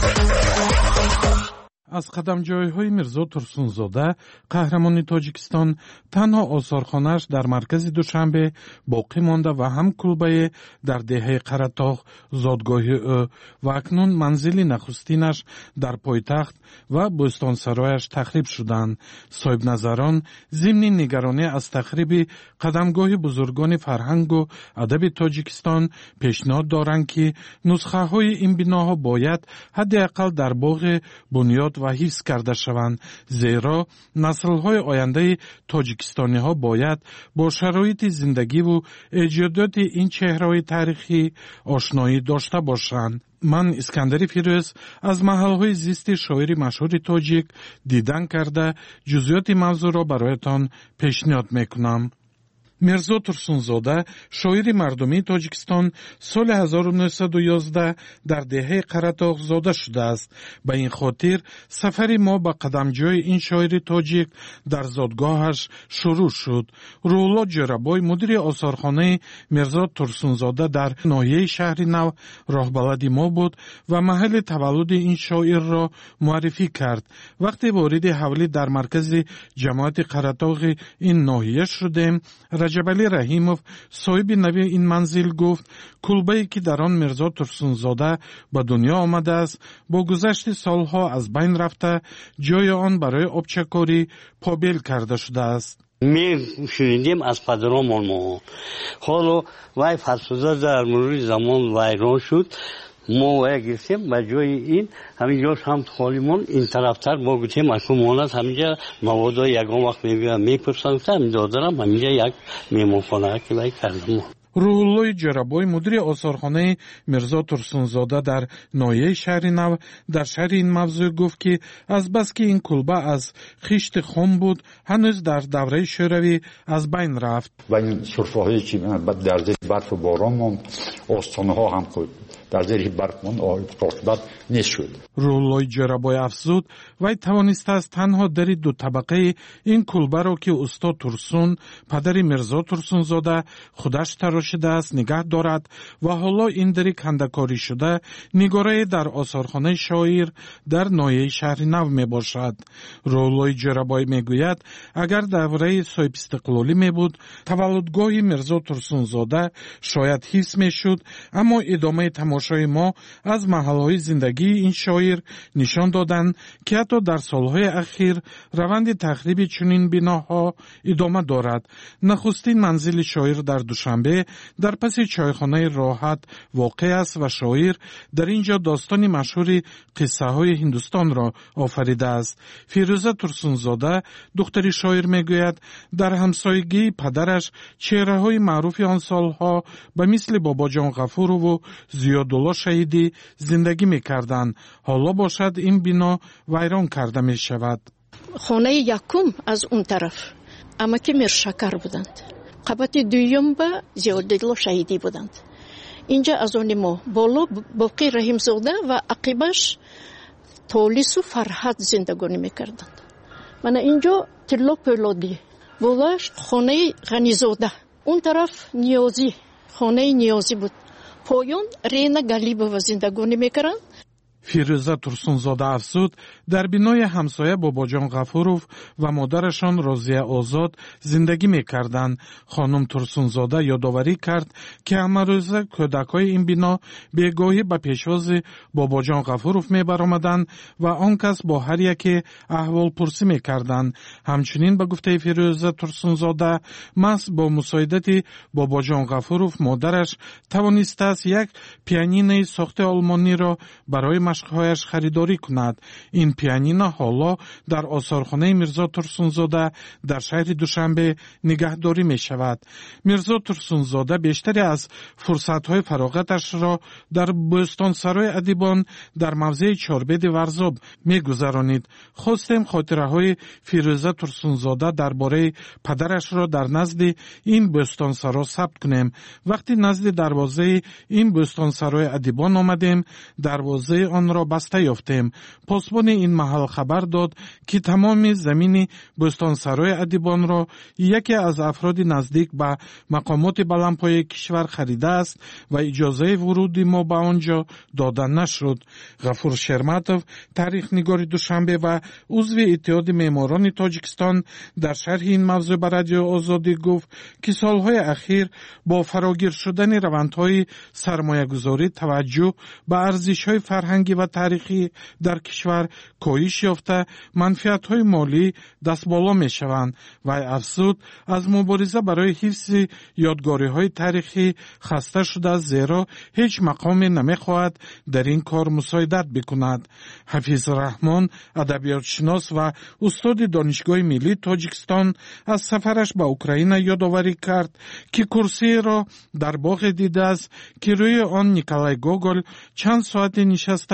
از قدمجوی‌های میرزا ترسونزاده قهرمان تاجیکستان تنها آثارخانه‌اش در مرکز دوشنبه باقی مانده و هم کلبه در دهه قره‌طاق زادگاه او و اکنون منزل نخستینش در پایتخت و بستانسرایش تخریب شدند. صاحب نظران ضمن نگرانی از تخریب قدمگاه بزرگان فرهنگ و ادب تاجیکستان پیشنهاد دارند که نسخه‌های این بناها باید حداقل در باغ بنیاد و حفظ کرده شوند زیرا نسل‌های آینده تاجیکستانی‌ها باید با شرایط زندگی و ایجادات این چهره‌های تاریخی آشنایی داشته باشند. من اسکندر فیروز از محل‌های زیست شاعر مشهور تاجیک دیدن کرده جزئیات موضوع را برایتان پیشنهاد میکنم. мирзо турсунзода шоири мардумии тоҷикистон соли 1911 дар деҳаи қаратоғ зода шудааст. ба ин хотир сафари мо ба қадамҷои ин шоири тоҷик дар зодгоҳаш шурӯъ шуд. рӯҳулло ҷӯрабой мудири осорхонаи мирзо турсунзода дар ноҳияи шаҳри нав роҳбалади мо буд ва маҳалли таваллуди ин шоирро муаррифӣ кард. вақте вориди ҳавлӣ дар маркази ҷамоати қаратоғи ин ноҳия шудем, раҷабалӣ раҳимов соҳиби нави ин манзил гуфт кулбае ки дар он мирзо турсунзода ба дунё омадааст бо гузашти солҳо аз байн рафта ҷои он барои обчакорӣ побел карда шудааст. мешунидем аз падаромон мо ҳоло вай фарсуда дар мурори замон вайрон шуд. мо вая гирифтем ба ҷои ин ҳаминҷош ҳам холимон ин тарафтар мо гуфтем акун монад ҳаминҷа маводо ягон вақт мегӯям мепурсам гуфта ҳаминҷо дарам ҳаминҷа як меҳмонхона ки вай кардам. рӯҳуллои ҷӯрабой мудири осорхонаи мирзо турсунзода дар ноҳияи шаҳри нав дар шарҳи ин мавзӯъ гуфт ки азбаски ин кулба аз хишти хом буд ҳанӯз дар давраи шӯравӣ аз байн рафт. ва ин сурфаҳое ки дар зери барфу борон монд остонаҳо ҳам дар зери барф монд оқибат нест шуд. рӯҳуллои ҷӯрабой афзуд вай тавонистааст танҳо дари дутабақаи ин кулбаро ки устод Турсун падари мирзо Турсунзода худаш тарошидааст нигаҳ дорад ва ҳоло ин дари кандакорӣ шуда нигорае дар осорхонаи шоир дар ноҳияи шаҳри нав мебошад. рӯҳуллои ҷӯрабой мегӯяд агар давраи соҳибистиқлолӣ мебуд таваллудгоҳи мирзо Турсунзода шояд ҳифз мешуд, аммо идомаи тамошои мо аз маҳалҳои зиндагии ин шоир нишон доданд ки ҳатто дар солҳои ахир раванди тахриби чунин биноҳо идома дорад. нахустин манзили шоир дар душанбе дар паси чойхонаи роҳат воқеъ аст ва шоир дар ин ҷо достони машҳури қиссаҳои ҳиндустонро офаридааст. фирӯза Турсунзода духтари шоир мегӯяд дар ҳамсоягии падараш чеҳраҳои маъруфи он солҳо ба мисли бобоҷон ғафурову зиёдулло шаҳидӣ зиндагӣ мекарданд. ҳоло бошад ин бино вайрон карда мешавад. хонаи якум аз он тараф амаки миршакар буданд, қабати дуюм ба зиёдулло шаҳидӣ буданд. инҷа аз они мо боло боқӣ раҳимзода ва ақибаш толису фарҳат зиндагонӣ мекарданд. мана инҷо тилло пӯлодӣ болаш хонаи ғанизода, он тараф ниёзӣ, хонаи ниёзӣ буд. поён Рена Галибова зиндагонӣ мекарданд. фирӯза Турсунзода афзуд дар бинои ҳамсоя бобоҷон ғафуров ва модарашон Розия Озод зиндагӣ мекарданд. хонум Турсунзода ёдоварӣ кард ки ҳамарӯза кӯдакҳои ин бино бегоҳӣ ба пешвози бобоҷон ғафуров мебаромаданд ва он кас бо ҳар яке аҳволпурсӣ мекарданд. ҳамчунин ба гуфтаи фирӯза Турсунзода маҳз бо мусоидати бобоҷон ғафуров модараш тавонистааст як пианинои сохти олмониро барои машқҳояш харидорӣ кунад. ин пианино ҳоло дар осорхонаи мирзо Турсунзода дар шаҳри Душанбе нигаҳдорӣ мешавад. мирзо Турсунзода бештари аз фурсатҳои фароғаташро дар бӯстонсарои адибон дар мавзеи чорбеди Варзоб мегузаронид. хостем хотираҳои фирӯза Турсунзода дар бораи падарашро дар назди ин бӯстонсаро сабт кунем. вақти назди дарвозаи ин бӯстонсарои адибон омадем, дарвозаи онро баста ёфтем. посбони ин маҳал хабар дод ки тамоми замини бӯстонсарои адибонро яке аз афроди наздик ба мақомоти баландпояи кишвар харидааст ва иҷозаи вуруди мо ба он ҷо дода нашуд. ғафур Шерматов, таърихнигори Душанбе ва узви иттиҳоди меъморони Тоҷикистон дар шарҳи ин мавзӯъ ба радиои Озодӣ гуфт ки солҳои ахир бо фарогир шудани равандҳои сармоягузорӣ таваҷҷӯҳ ба арзишҳои фарҳангӣ ва таърихӣ дар кишвар коҳиш ёфта манфиатҳои молӣ дастболо мешаванд. вай афзуд аз мубориза барои ҳифзи ёдгориҳои таърихӣ хаста шудааст, зеро ҳеҷ мақоме намехоҳад дар ин кор мусоидат бикунад. ҳафиз раҳмон, адабиётшинос ва устоди донишгоҳи миллии Тоҷикистон аз сафараш ба Украина ёдоварӣ кард ки курсиеро дар боғе дидааст ки рӯи он Николай Гоголь чанд соате нишаста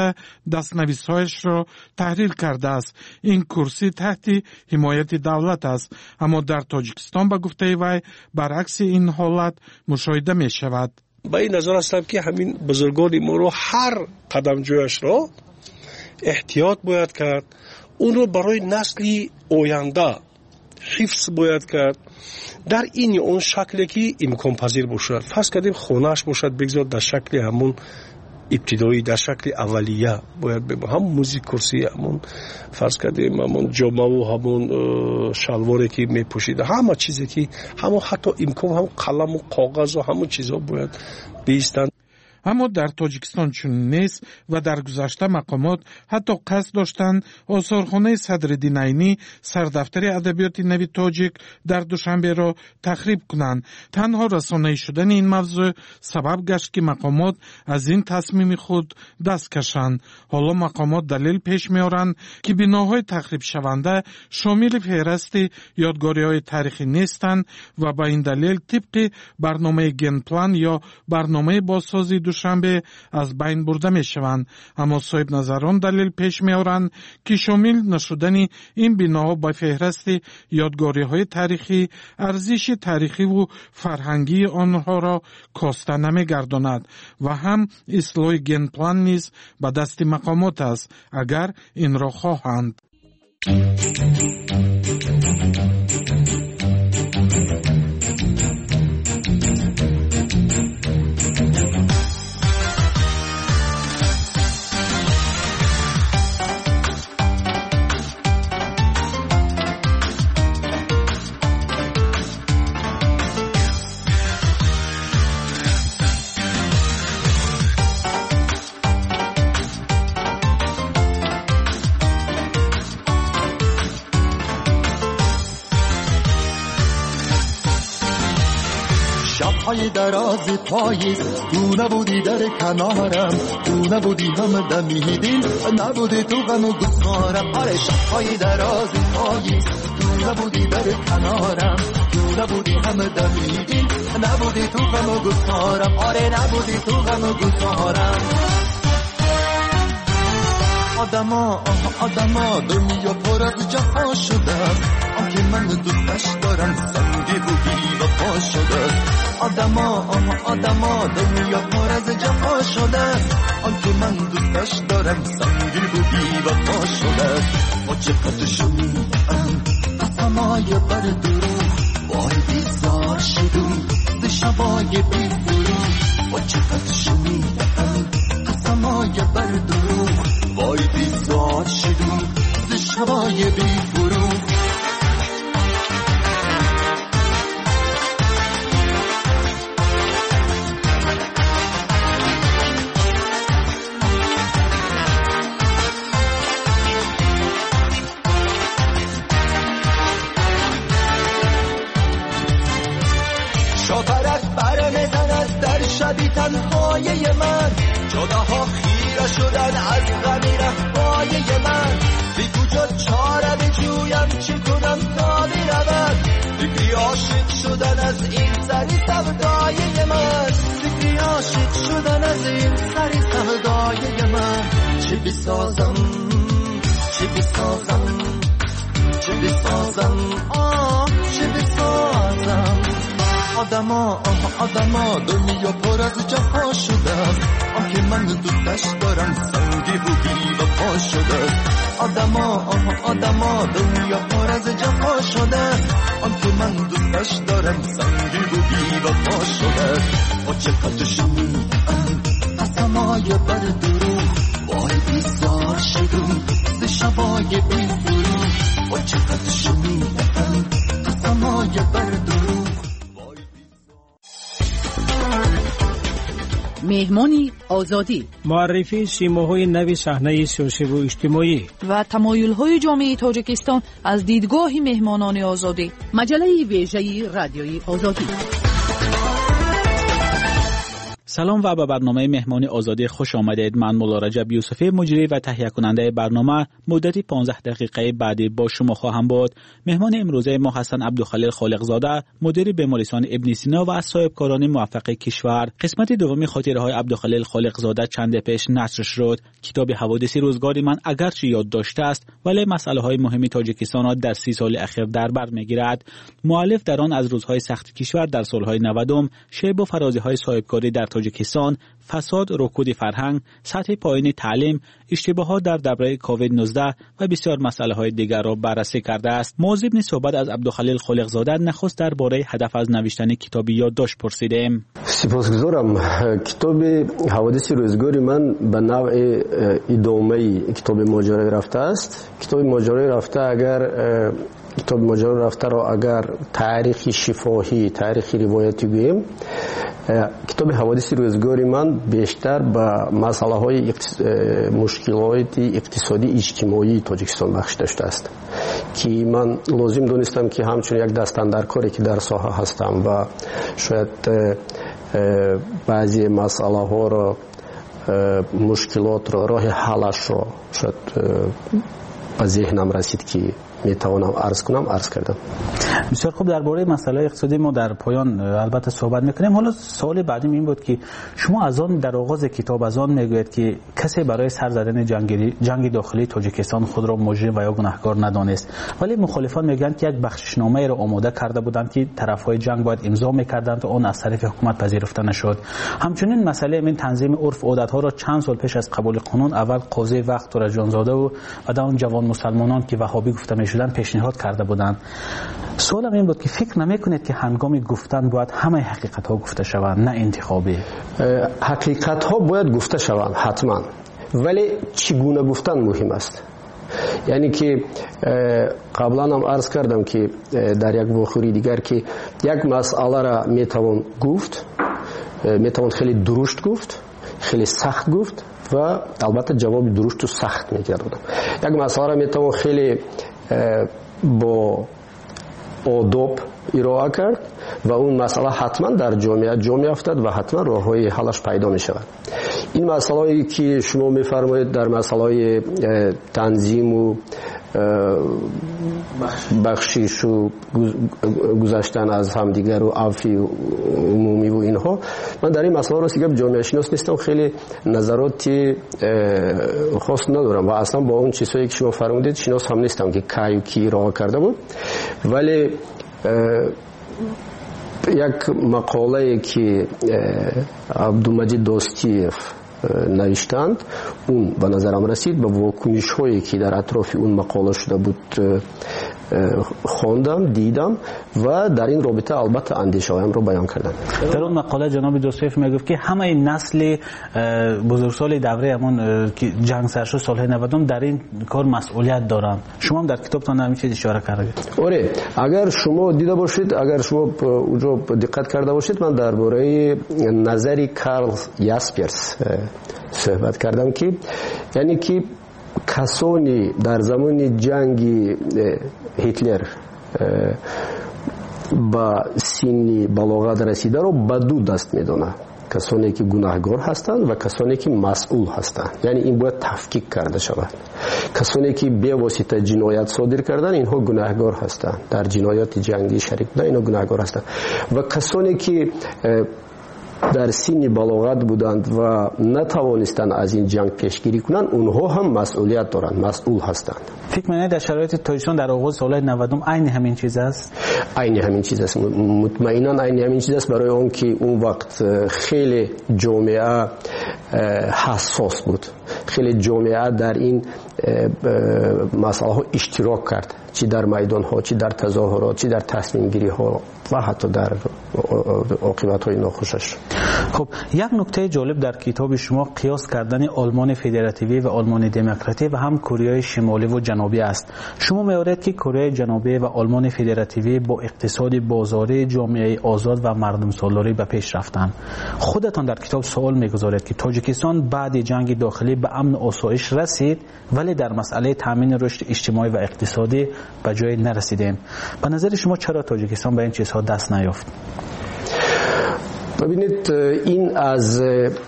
آمده دستنویس‌هایش را تحریل کرده است. این کرسی تحت حمایت دولت است، اما در تاجیکستان به گفته وی برعکس این حالت مشاهده می شود. با این نظر هستم که همین بزرگان ما رو هر قدم جویش را احتیاط باید کرد، اون رو برای نسلی آینده حفظ باید کرد در این اون شکلی که امکان پذیر باشد. فرض کردیم خانه‌اش باشد بگذار در شکل همون ابتدایی، در شکل اولیه باید بمونه، هم موزیک کرسی، همون فرض کردیم همون جامه و همون شلواری که میپوشیده، همه چیزی که همون حتی امکان هم قلم و کاغذ و همون چیزا باید بیستند. اما در تاجیکستان چون نیست و در گذشته مقامات حتی قصد داشتند آثارخانه صدرالدین عینی سردفتر ادبیات نوی تاجیک در دوشنبه را تخریب کنند. تنها رسانه‌ای شدن این موضوع سبب گشت که مقامات از این تصمیم خود دست کشند. حالا مقامات دلیل پیش می‌آورند که بناهای تخریب شونده شامل فهرست یادگاری‌های تاریخی نیستند و با این دلیل طبق برنامه گنپلان یا برنامه بازسازی دوشنبه از بین برده می شوند. اما صاحب نظران دلیل پیش می آورند که شامل نشدن این بناها با فهرست یادگاری های تاریخی ارزش تاریخی و فرهنگی آنها را کاسته نمی گرداند و هم اصلاح گنپلان نیز به دست مقامات است اگر این را خواهند. های دراز پاییز تو نبودی در کنارم، تو نبودی هم دمیدین، نبودی تو غم و گسارم. آره شب‌های دراز پاییز تو نبودی در کنارم، تو نبودی هم دمیدین، نبودی تو غم و گسارم. آره نبودی تو غم و گسارم. آدما دنیا پر از جفا شده است، آنکه من دوستش دارم سنگی بودی و پا شده است. آدما دنیا پر از جفا شده است، آنکه من دوستش دارم سنگی بودی و پا شده است. ما چقدر شنیدم قسمای بر دروغ، وای بیزار شدم ز شبای بی فروغ. ما چقدر شنیدم قسمای بر دروغ، وای بیزار شدم ز شبای بی فروغ. شاپرک برمیزند در شبی تنهای من، جداها خیره شدن از غمی رفای من. بی کجا چاره بجویم چی کنم تا برود، فکری عاشق شدن از این سری سودای من. فکری عاشق شدن از این سری سودای من. چی بسازم چی بسازم چی بسازم چی بسازم. آدما دنیا پر از جفا شده است، آنکه من دوستش دارم سنگی بودی و پا شده است. آدما دنیا پر از جفا شده است، آنکه من دوستش دارم سنگی بودی و پا شده است. با چقدر شنیدم قسمای بر دروغ، وای بیزار شدم ز شبای بی فروغ. با چقدر شنیدم قسمای بر دروغ. مهمانی آزادی، معرفی سیماهای نوی صحنه سیاسی و اجتماعی و تمایل‌های جامعه تاجیکستان از دیدگاه مهمانان آزادی. مجله ویژه رادیوی آزادی. سلام و به برنامه مهمانی آزادی خوش آمدید. من مولا رجب یوسفی مجری و تهیه کننده برنامه مدتی 15 دقیقه بعدی با شما خواهم بود. مهمان امروزه ما حسن عبدالخلیل خالقزاده، مدیر بیمارستان ابن سینا و از صاحبکاران موفق کشور. قسمت دوم خاطره‌های عبدالخلیل خالقزاده چند پیش نشر شد. کتاب حوادث روزگار من اگرچه یاد داشته است ولی مسائل مهم تاجیکستان را در 30 سال اخیر در بر میگیرد. مؤلف در آن از روزهای سخت کشور در سالهای 90، شیب و فرازی‌های صاحبکاری در تاجیکستان، فساد، رکود فرهنگ، سطح پایین تعلیم، اشتباهات در دوره کووید 19 و بسیار مسائل دیگر را بررسی کرده است. موضوع صحبت از عبدالخلیل خالقزاده نخست درباره هدف از نوشتن کتاب یادداشت پرسیدیم. سپاسگزارم. کتاب حوادث روزگار من به نوع ادامه کتاب ماجرای رفته است. کتاب ماجرای رفته را اگر تاریخ شفاهی، تاریخ روایتی گوییم، کتاب حوادث روزگار من بیشتر به مسئله های مشکلات اقتصادی اجتماعی تاجیکستان بخش داشته است که من لازم دونستم که همچون یک دستاندرکاری که در ساحه هستم و شاید بعضی مسئله ها را، مشکلات را، راه حلش را شاید به ذهنم رسید که میتوانم عرض کردم. بسیار خوب. درباره مسئله اقتصادی ما در پایان البته صحبت میکنیم. حالا سوال بعدی این بود که شما از آن در آغاز کتاب از آن میگوید که کسی برای سر زدن جنگ داخلی تاجیکستان خود را مجرم و یا گناهکار ندانست، ولی مخالفان میگن که یک بخششنامه را آماده کرده بودند که طرفهای جنگ باید امضا میکردند و آن از طرف حکومت پذیرفته نشد. همچنین مسئله این تنظیم عرف و عادت ها را چند سال پیش از قبول قانون اول قاضی وقت و جانزاده و بعد اون جوان مسلمانان که وهابی گفته شدن پیشنهاد کرده بودند. سوالم این بود که فکر نمیکنید که هنگام گفتن باید همه حقیقت ها گفته شوند، نه انتخابی؟ حقیقت ها باید گفته شوند حتما، ولی چگونه گفتن مهم است. یعنی که قبلا هم عرض کردم که در یک واقعی دیگر که یک مسئله را میتوان گفت، میتوان خیلی درشت گفت، خیلی سخت گفت و البته جواب درشت و سخت میگردم. یک مسئله را میتوان خیلی با آداب ارائه کرد و اون مسئله حتما در جامعه افتاد و حتما راههای حلش پیدا می شود. این مسئله‌ای که شما می‌فرمایید در مسئله تنظیم و بخشش و گذشتن از همدیگر و عفو عمومی و اینها، من در این مسئله راست جامعه شناس نیستم، خیلی نظرات خاص ندارم و اصلا با اون چیزایی که شما فرمودید شناس هم نیستم که کی راه کرده بود. ولی یک مقاله که عبدالمجید دوستیف نوشتند اون به نظرم رسید، به واکنش هایی که در اطراف اون مقاله شده بود خواندم، دیدم و در این رابطه البته اندیشه هایم رو بیان کردم. در اون مقاله جناب دوستیف میگفت که همه این نسل بزرگسال دوره همون که جنگ سر شد سالهای 90 در این کار مسئولیت دارند. شما هم در کتابتان همین چیز اشاره کردید. آره، اگر شما دیده باشید، اگر شما اونجا دقت کرده باشید، من درباره نظری کارل یاسپرس صحبت کردم که یعنی که کسانی در زمان جنگ هیتلر با سن بلاغت رسیده رو به دو دست میدونه، کسانی که گناهکار هستند و کسانی که مسئول هستند. یعنی این باید تفکیک کرده شود. کسانی که به واسطه جنایت صادر کردن اینها گناهکار هستند، در جنایات جنگی شریک بودن اینها گناهکار هستند و کسانی که در سن بلاغت بودند و نتوانستند از این جنگ پیشگیری کنند اونها هم مسئولیت دارند، مسئول هستند. فکر می‌کنید در شرایط تاجیکستان در آغاز سالهای 90 عین همین چیز است؟ عین همین چیز است، مطمئنا عین همین چیز است، برای اون که اون وقت خیلی جامعه حساس بود، خیلی جامعه در این مسئله ها اشتراک کرد، چی در میدان ها، چی در تظاهرات، چی در تصمیم گیری ها و حتی در عاقبت های ناخوشش. خب یک نکته جالب در کتاب شما قیاس کردن آلمان فدراتیوی و آلمان دموکراتی و هم کره شمالی و جنوبی است. شما می‌آورید که کره جنوبی و آلمان فدراتیوی با اقتصاد بازاری، جامعه آزاد و مردم سالاری به پیش رفتند. خودتان در کتاب سوال می‌گذارید که تاجیکستان بعد جنگ داخلی به امن و آسایش رسید ولی در مسئله تامین رشد اجتماعی و اقتصادی به جای نرسیدیم. به نظر شما چرا تاجیکستان به این چیزها دست نیافت؟ ببینید این از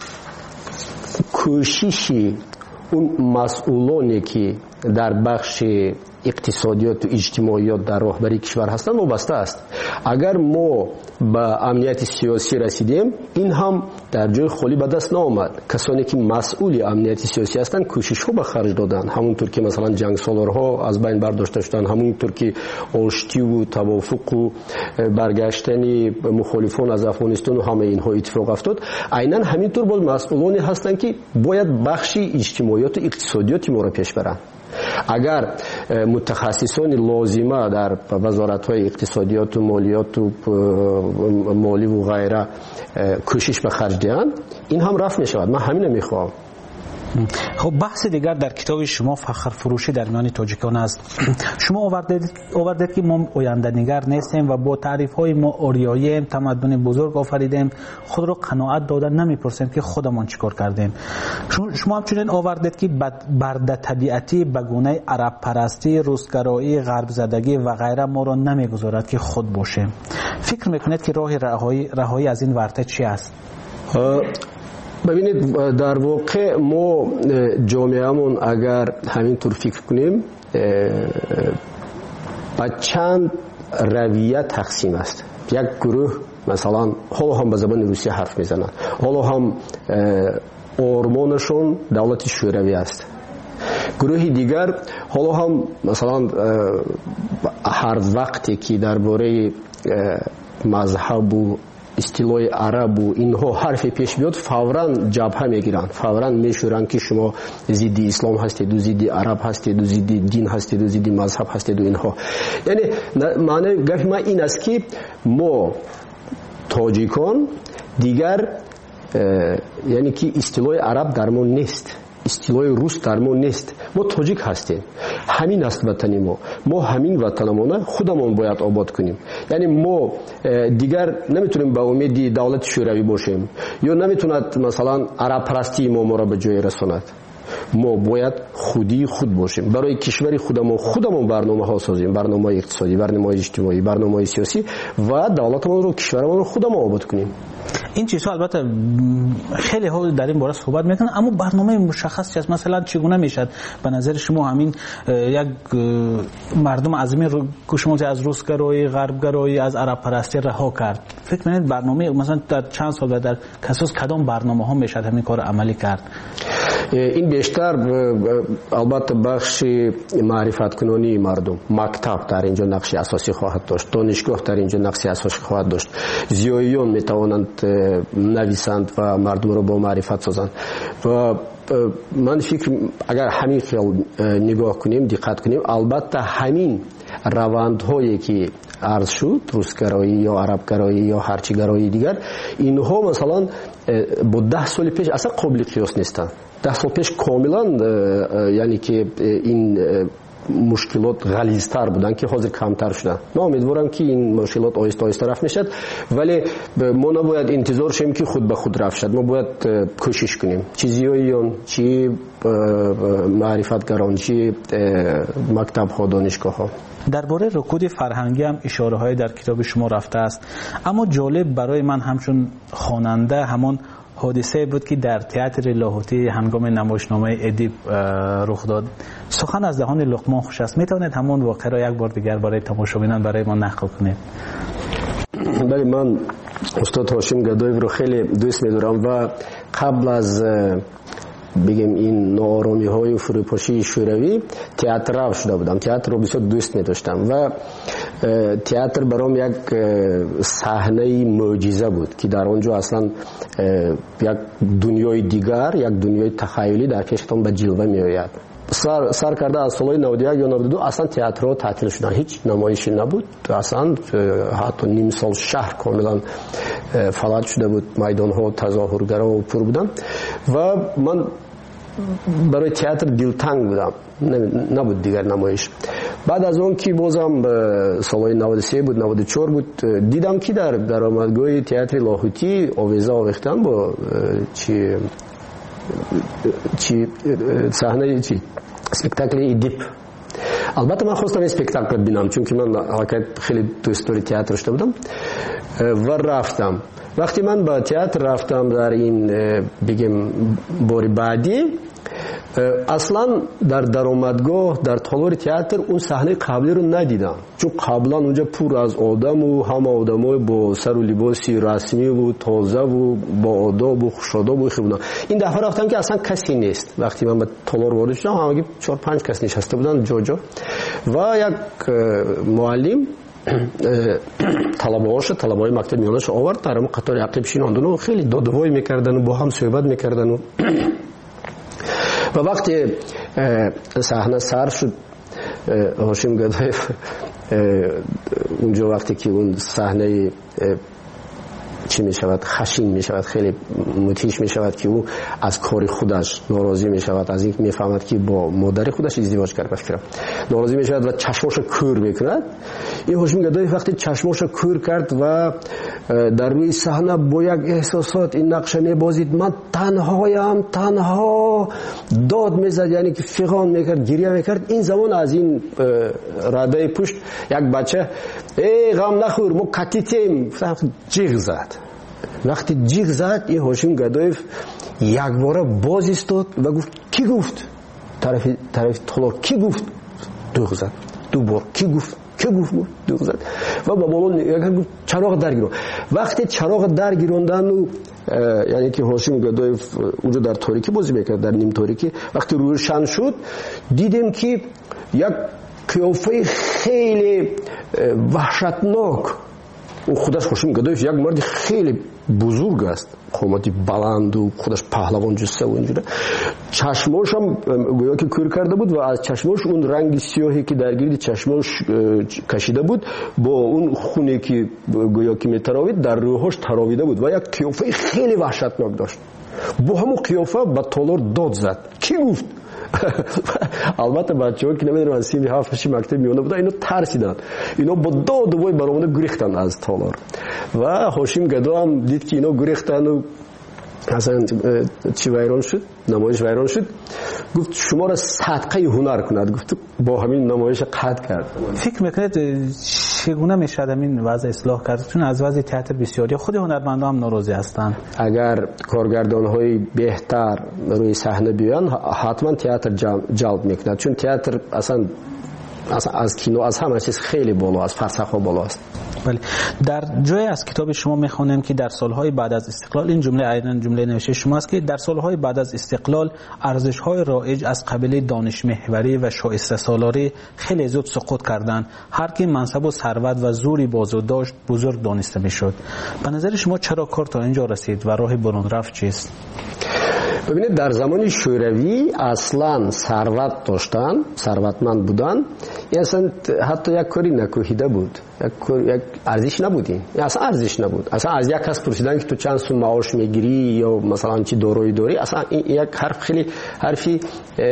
کوششی اون مسئولانی که در بخش اقتصادیات و اجتماعیات در راهبری کشور هستند وابسته است. اگر ما به امنیت سیاسی رسیدیم این هم در جای خالی به دست نآمد. کسانی که مسئول امنیت سیاسی هستند کوشش ها به خرج دادن، همونطور که مثلا جنگ سالارها از بین برداشته شدند، همونطور که آشتی و توافق و برگشتن مخالفان از افغانستان و همه اینها اتفاق افتاد. عیناً همینطور باز مسئولانی هستند که باید بخش اجتماعیات و اقتصادیات ما را پیش برند. اگر متخصصان لازمه در وزارت‌های اقتصادیات و مالیات و مالی و غیره کوشش به خرج دهند این هم رفع می‌شود. من همین می‌خواهم. خب بحث دیگر در کتاب شما فخر فروشی در میان تاجیکان است. شما آوردید که ما آینده نگر نیستیم و با تعریف های ما آریایی تمدن بزرگ آفریدیم، خود را قناعت داده نمیپرسیم که خودمان چیکار کردیم. شما همچنین آوردید که برده طبیعتی به گونه عرب پرستی، روسگرایی، غرب زدگی و غیره ما را نمیگذارد که خود باشیم. فکر میکنید که راه رهایی از این ورطه چی است؟ ببینید در واقع ما جامعهمون اگر همینطور فکر کنیم با چند رویه تقسیم است. یک گروه مثلا حالا هم به زبان روسی حرف میزنند، حالا هم آرمانشون دولت شوروی است. گروه دیگر حالا هم مثلا هر وقتی که درباره مذهب و اصطلاح عرب و اینها حرفی پیش بیاد فوراً جبهه میگیرن، فوراً میشورن که شما ضد اسلام هستید و ضد عرب هستید و ضد دین هستید و ضد مذهب هستید و اینها. یعنی معنی گفت ما این است که ما تاجیکان دیگر یعنی که اصطلاح عرب در ما نیست، اصطلاح روس در ما نیست، ما تاجیک هستیم. همین است وطن ما همین وطنمونه خودمون باید آباد کنیم. یعنی ما دیگر نمیتونیم به امید دولت شوروی باشیم یا نمیتوند مثلا عرب پرستی ما را به جای رساند. ما باید خود باشیم، برای کشور خودمون برنامه ها سازیم، برنامه اقتصادی، برنامه اجتماعی، برنامه سیاسی و دولتمون رو کشورمون رو خودمون آباد کنیم. این چیزها البته خیلی ها در این باره صحبت میکنن، اما برنامه مشخص چیست؟ مثلا چگونه میشد به نظر شما همین یک مردم عظیمی رو که شما از روسگرایی، غربگرایی، از عرب پرستی رها کرد، فکر کنید برنامه مثلا در چند سال بعد در کدام برنامه ها میشد همین کار عملی کرد؟ این بیشتر البته بخش معرفت کنانی مردم، مکتب در اینجا نقش اساسی خواهد داشت، دانشگاه در اینجا نقش اساسی خواهد داشت. زیاییان میتوانند نویسند و مردم رو با معرفت سازند و من فکر اگر همین خیال نگاه کنیم، دقت کنیم، البته همین روندهایی که عرض شد، روسگرایی یا عربگرایی یا هرچی گرایی دیگر، اینها مثلا با 10 سال پیش اصلا قابل قیاس نیستند. 10 سال پیش کاملا یعنی که این مشکلات غلیظتر بودن که حاضر کمتر شدن. من امیدوارم که این مشکلات آهسته آهسته رفع میشد، ولی ما نباید انتظار شیم که خود به خود رفع شد. ما باید کوشش کنیم، چیزیاییان، چی معرفتگران، چی مکتب ها، دانشگاه ها. درباره رکود فرهنگی هم اشاره های در کتاب شما رفته است، اما جالب برای من همچون خواننده همان حادثه بود که در تئاتر لاهوتی هنگام نمایشنامه ادیب رخ داد. سخن از دهان لقمان خوش است. میتوانید همون واقعه را یک بار دیگر برای تماشاچیان برای ما نقل کنید؟ بله، من استاد هاشم گدایو رو خیلی دوست می‌دارم و قبل از بگیم این ناآرامی های و فروپاشی شوروی تئاتر را شده بودم. تئاتر رو بسیار دوست می داشتم و تئاتر برام یک صحنه معجزه بود که در آنجا اصلا یک دنیای دیگر، یک دنیای تخیلی در کشتم به جلوه می آید. سر کرده از سال 91 یا 92 اصلا تئاترها تعطیل شدن، هیچ نمایشی نبود، اصلا حتی نیم سال شهر کاملا فلج شده بود، میدان ها تظاهرگرا پر بودن و من برای تئاتر دلتنگ بودم، نبود دیگر نمایش. بعد از اون که بازم سال 93 بود 94 بود دیدم که در درآمدگاه تئاتر لاهوتی آویزه آویختن با چی صحنه اسپکتاکل ادیب. البته من خواستم اسپکتاکل ببینم چون که من حقیقت خیلی دوست داری تئاتر داشته بودم و رفتم وقتی من با تئاتر رفتم در این بگم بار بعدی، اصلا در درآمدگاه در تالار تئاتر اون صحنه قبلی رو ندیدم، چون قبلا اونجا پر از آدم و همه آدمای با سر و لباسی رسمی و تازه و با آداب و خوش‌آداب و خیلی بودن. این دفعه رفتم که اصلا کسی نیست. وقتی من به تالار وارد شدم همگی 4-5 کس نشسته بودن جا و یک معلم طلبه‌های مکتب میانش آورد، در قطار عقب شیناندن و خیلی دادوایی میکردن و با هم صحبت میکردن و وقتی صحنه سر شد هاشم گدایف اونجا وقتی که اون صحنه چی می شود خشین می شود، خیلی متیش می شود که او از کار خودش ناراضی می شود، از اینکه می فهمد که با مادر خودش ازدواج کرده بفکرم ناراضی می شود و چشماش کور میکند. این هاشم گدایف وقتی چشماش کور کرد و در روی صحنه با یک احساسات این نقشه می بازید، من تنهایم، تنها داد میزد، یعنی که فغان میکرد، گریه میکرد. این زمان از این رده پشت یک بچه ای غم نخور ما کتیتیم جیغ زد. وقتی جیغ زد این هاشم گدایف یک بار باز ایستاد و گفت کی گفت؟ طرف تالار کی گفت؟ دوغ زد. دو بار کی گفت؟ دوغ زد و با بالا نگاه گفت چراغ درگیرون. وقتی چراغ درگیروندن و یعنی که هاشم گدایف اونجا در تاریکی بازی میکرد، در نیم تاریکی، وقتی روشن شد دیدیم که یک قیافه خیلی وحشتناک، او خودش هاشم گدایف یک مرد خیلی بزرگ است، قامتی بلند و خودش پهلوان جسه و اینجوره، چشماش هم گویا که کور کرده بود و از چشماش اون رنگ سیاهی که در گرد چشماش کشیده بود با اون خونی که گویا که میتراوید در روحش تراویده بود و یک قیافه خیلی وحشتناک داشت. با همون قیافه به تالار داد زد کی گفت؟ البته بچه‌ها که نمیدونم از 37 مکتب میونه بودن اینا ترسیدن، اینا با داد و وای برآمده گریختن از تالار و هاشم گدا هم دید که اینا گریختن و اصلا چی ویران شد، نمایش ویران شد، گفت شما را صدقه هنر کند. گفت با همین نمایش قطع کرد. فکر میکنید چگونه میشه همین وضع اصلاح کرد؟ چون از وضع تئاتر بسیاری خود هنرمندان هم ناراضی هستند. اگر کارگردان‌های بهتر روی صحنه بیان حتما تئاتر جلب میکند، چون تئاتر اصلا از کینو از همه چیز خیلی بالا است، فرسخ‌ها بالا است. بله. در جای از کتاب شما میخوانم که در سالهای بعد از استقلال، این جمله عیناً جمله نوشته شما است که در سالهای بعد از استقلال ارزش‌های رایج از قبیل دانش محوری و شایسته سالاری خیلی زود سقوط کردند. هر کی منصب و ثروت و زوری بازو داشت بزرگ دانسته میشد. به نظر شما چرا کار تا اینجا رسید و راه برون رفت چیست؟ ببینید در زمان شوروی اصلا ثروت داشتن، ثروتمند بودن، این اصلا حتی یک کاری نکوهیده بود، یک ارزش نبودین، اصلا ارزش نبود. اصلا از یک کس پرسیدن که تو چند سو معاش میگیری یا مثلا چی دارایی داری، اصلا این یک حرف خیلی حرفی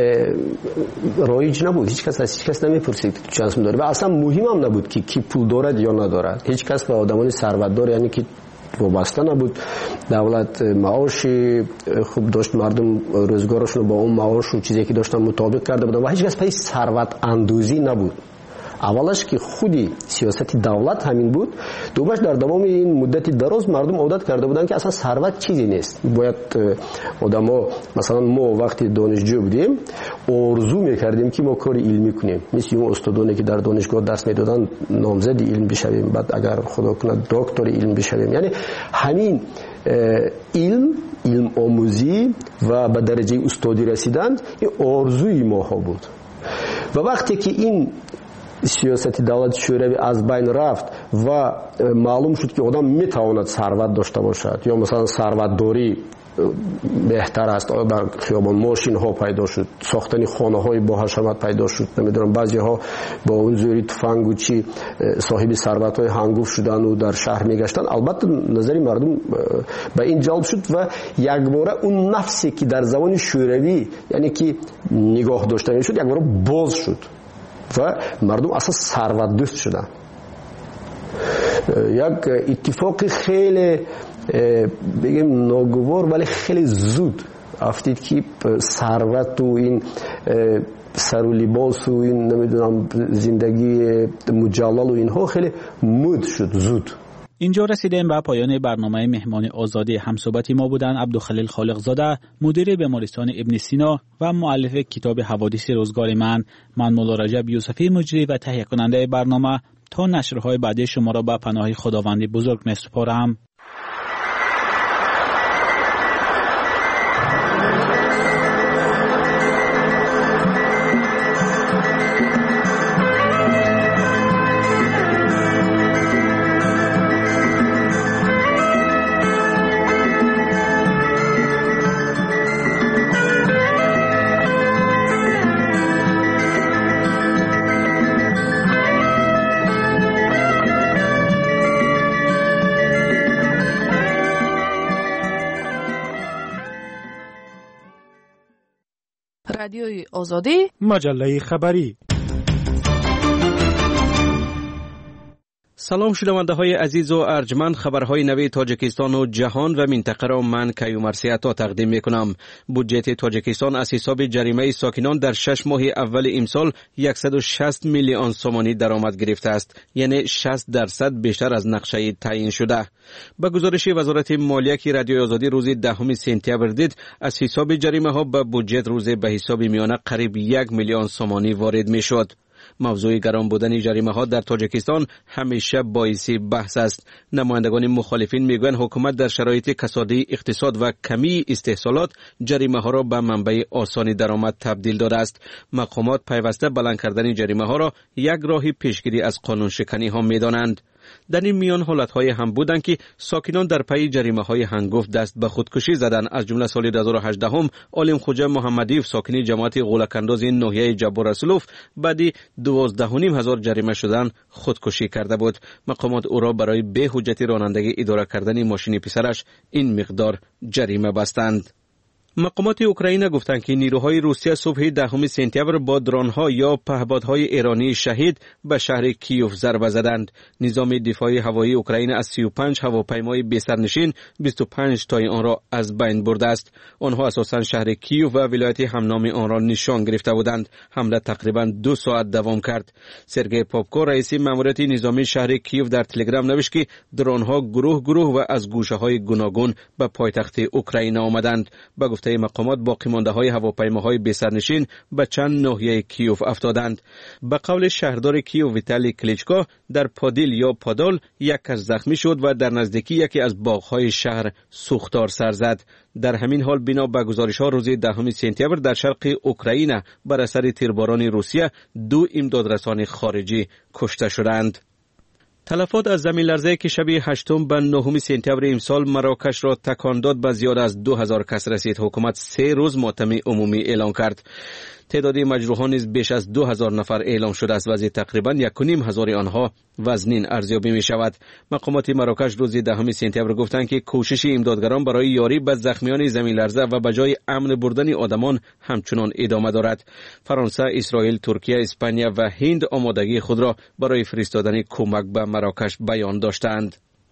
رایج نبود. هیچ کس از هیچ کس نمیپرسید تو چند سو داری و اصلا مهم هم نبود که کی پول دارد یا ندارد. هیچ کس به آدمان ثروتدار یعنی که وابسته نبود. دولت معاش خوب داشت، مردم روزگارشون با اون معاش و چیزی که داشتن مطابق کرده بودن و هیچ کس پای ثروت اندوزی نبود. اولش که خودی سیاست دولت همین بود، دومش در تمام این مدت دراز مردم عادت کرده بودن که اصلا ثروت چیزی نیست. باید آدما مثلا ما وقتی دانشجو بودیم آرزو میکردیم که ما کار علمی کنیم، مثل اون استادانی که در دانشگاه درس میدادن نامزد علم بشویم، بعد اگر خدا کنه دکتر علم بشویم. یعنی همین علم آموزی و به درجه استادی رسیدن این آرزوی ما ها بود. و وقتی که این سیاست دولت شوروی از بین رفت و معلوم شد که آدم میتواند ثروت داشته باشد یا مثلا ثروت داری بهتر است، در خیابان ماشین ها پیدا شد، ساختن خانه های با حشمت پیدا شد، نمیدونم بعضی ها با اون زوری تفنگ و چی صاحب ثروت های هنگفت شدن و در شهر میگشتن. البته نظری مردم به این جلب شد و یک باره اون نفسی که در زمان شوروی یعنی که نگاه داشته میشد یک باره باز شد و مردم اصلا ثروت دوست شدن. یک اتفاق خیلی بگیم ناگوار ولی خیلی زود افتید که ثروت و این سر و لباس و این نمیدونم زندگی مجلل و اینها خیلی مد شد زود. اینجا رسیدیم به پایان برنامه مهمان آزادی. همصحبت ما بودن عبدالخلیل خالقزاده، مدیر بیمارستان ابن سینا و مؤلف کتاب حوادث روزگار من مولا رجب یوسفی مجری و تهیه کننده برنامه. تا نشرهای بعدی شما را به پناه خداوند بزرگ می‌سپارم. رادیوی آزادی، مجله خبری. سلام شنونده های عزیز و ارجمند، خبرهای نوی تاجیکستان و جهان و منطقه را من کیومرثی عطا تقدیم می کنم. بودجه تاجیکستان از حساب جریمه ساکنان در 6 ماه اول امسال 160 میلیون سومانی درآمد گرفته است، یعنی 60% بیشتر از نقشه تعیین شده. با گزارش وزارت مالیه که رادیوی آزادی روز 10 سپتامبر دید، از حساب جریمه ها به بودجه روز به حساب میانه قریب 1 میلیون سومانی وارد می شد. موضوع گران بودن جریمه ها در تاجیکستان همیشه باعث بحث است. نمایندگان مخالفین میگویند حکومت در شرایط کسادی اقتصاد و کمی استحصالات جریمه ها را به منبع آسانی درآمد تبدیل داده است. مقامات پیوسته بلند کردن جریمه ها را یک راه پیشگیری از قانون شکنی ها میدانند. در این میان حالتهای هم بودند که ساکنان در پی جریمه های هنگفت دست به خودکشی زدند. از جمله سال 2018 عالم خوجه محمدی ساکن جماعت غولک‌انداز ناحیه جبار رسولوف بعد 12,500 جریمه شدن خودکشی کرده بود. مقامات او را برای بی حجتی رانندگی اداره کردن ماشین پسرش این مقدار جریمه بستند. مقامات اوکراین گفتند که نیروهای روسیه صبح 10 سپتامبر با درون‌ها یا پهپادهای ایرانی شهید به شهر کیوف ضربه زدند. نظام دفاعی هوایی اوکراین از 35 هواپیمای بی‌سرنشین 25 تای آن را از بین برده است. آنها اساساً شهر کیوف و ولایت همنام آن را نشان گرفته بودند. حمله تقریباً 2 ساعت دوام کرد. سرگئی پاپکو رئیس ماموریت نظامی شهر کیوف در تلگرام نوشت که درون‌ها گروه و از گوشه‌های گوناگون به پایتخت اوکراین آمدند. به مقامات باقی مانده های هواپیماهای بی‌سرنشین به چند ناحیه کیوف افتادند. به قول شهردار کیوف ویتالی کلیچکو، در پادیل یا پادال یک کس زخمی شد و در نزدیکی یکی از باغ‌های شهر سوختار سر زد. در همین حال بنا به گزارش‌ها روز 10 سپتامبر در شرق اوکراین بر اثر تیرباران روسیه 2 امدادرسان خارجی کشته شدند. تلفات از زمین لرزه که شب 8 به 9 سپتامبر امسال مراکش را تکان داد به زیاد از 2000 کس رسید. حکومت 3 روز ماتم عمومی اعلان کرد. تعداد مجروحان نیز بیش از 2000 نفر اعلام شده است و تقریبا 1,500 آنها وزنین ارزیابی می شود. مقامات مراکش روز 10 سپتامبر گفتند که کوشش امدادگران برای یاری به زخمیان زمین لرزه و به جای امن بردن آدمان همچنان ادامه دارد. فرانسه، اسرائیل، ترکیه، اسپانیا و هند آمادگی خود را برای فرستادن کمک به مراکش بیان داشتند.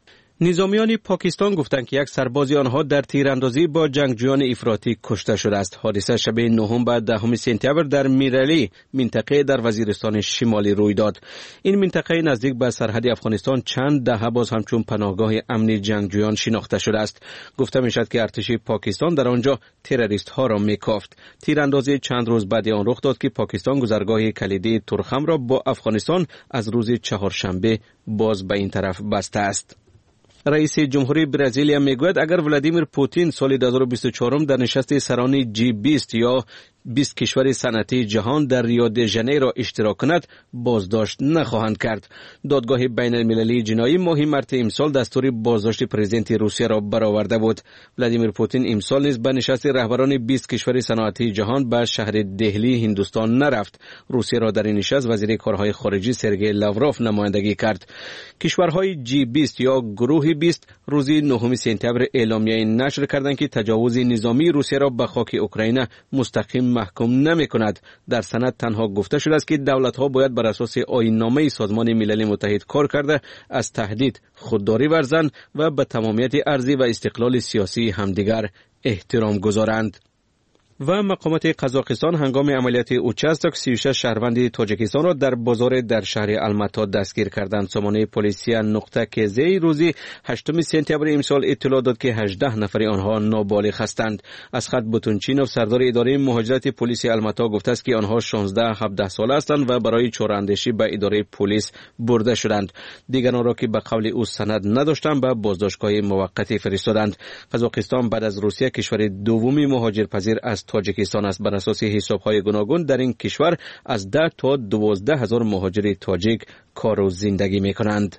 نظامیان پاکستان گفتند که یک سرباز آنها در تیراندازی با جنگجویان افراطی کشته شده است. حادثه شب 9 به 10 سپتامبر در میرلی منطقه در وزیرستان شمالی روی داد. این منطقه نزدیک به سرحد افغانستان چند دهه باز همچون پناهگاه امنی جنگجویان شناخته شده است. گفته میشد که ارتش پاکستان در آنجا تروریست ها را میکافت. تیراندازی چند روز بعد آن رخ داد که پاکستان گذرگاه کلیدی تورخم را با افغانستان از روز چهارشنبه باز به این طرف بسته است. رئیس جمهوری برزیلیا میگوید اگر ولادیمیر پوتین سال 2024 در نشست سران G20 یا 20 کشور صنعتی جهان در ریو دی ژانیرو اشتراک کند بازداشت نخواهند کرد. دادگاه بین المللی جنایی ماه مارس امسال دستور بازداشت پرزیدنت روسیه را برآورده بود. ولادیمیر پوتین امسال نیز به نشست رهبران 20 کشور صنعتی جهان به شهر دهلی هندوستان نرفت. روسیه را در این نشست وزیر کارهای خارجه سرگئی لاوروف نمایندگی کرد. کشورهای G20 یا گروه 20 روز 9 سپتامبر اعلامیه نشر کردند که تجاوز نظامی روسیه را به خاک اوکراین مستقیم محکوم نمی کند. در سند تنها گفته شده است که دولت ها باید بر اساس آیین نامه سازمان ملل متحد کار کرده از تهدید خودداری ورزند و به تمامیت ارضی و استقلال سیاسی همدیگر احترام گذارند. و مقامات قزاقستان هنگام عملیات اوچاستک 36 شهروند تاجیکستان را در بازار در شهر الماتا دستگیر کردند. سامانه پلیسی نقطه کزی روزی 8 سپتامبر امسال اطلاع داد که 18 نفر آنها نابالغ هستند. اسخت بوتونچینوف سردار اداره مهاجرت پلیس الماتا گفته است که آنها 16-17 ساله هستند و برای چوراندیشی به اداره پلیس برده شدند. دیگران را که به قول او سند نداشتند به بازداشتگاه موقتی فرستادند. قزاقستان بعد از روسیه کشور دومی مهاجرپذیر از تاجیکستان است. بر اساس حساب‌های گوناگون در این کشور از 10 تا 12 هزار مهاجر تاجیک کار و زندگی می‌کنند.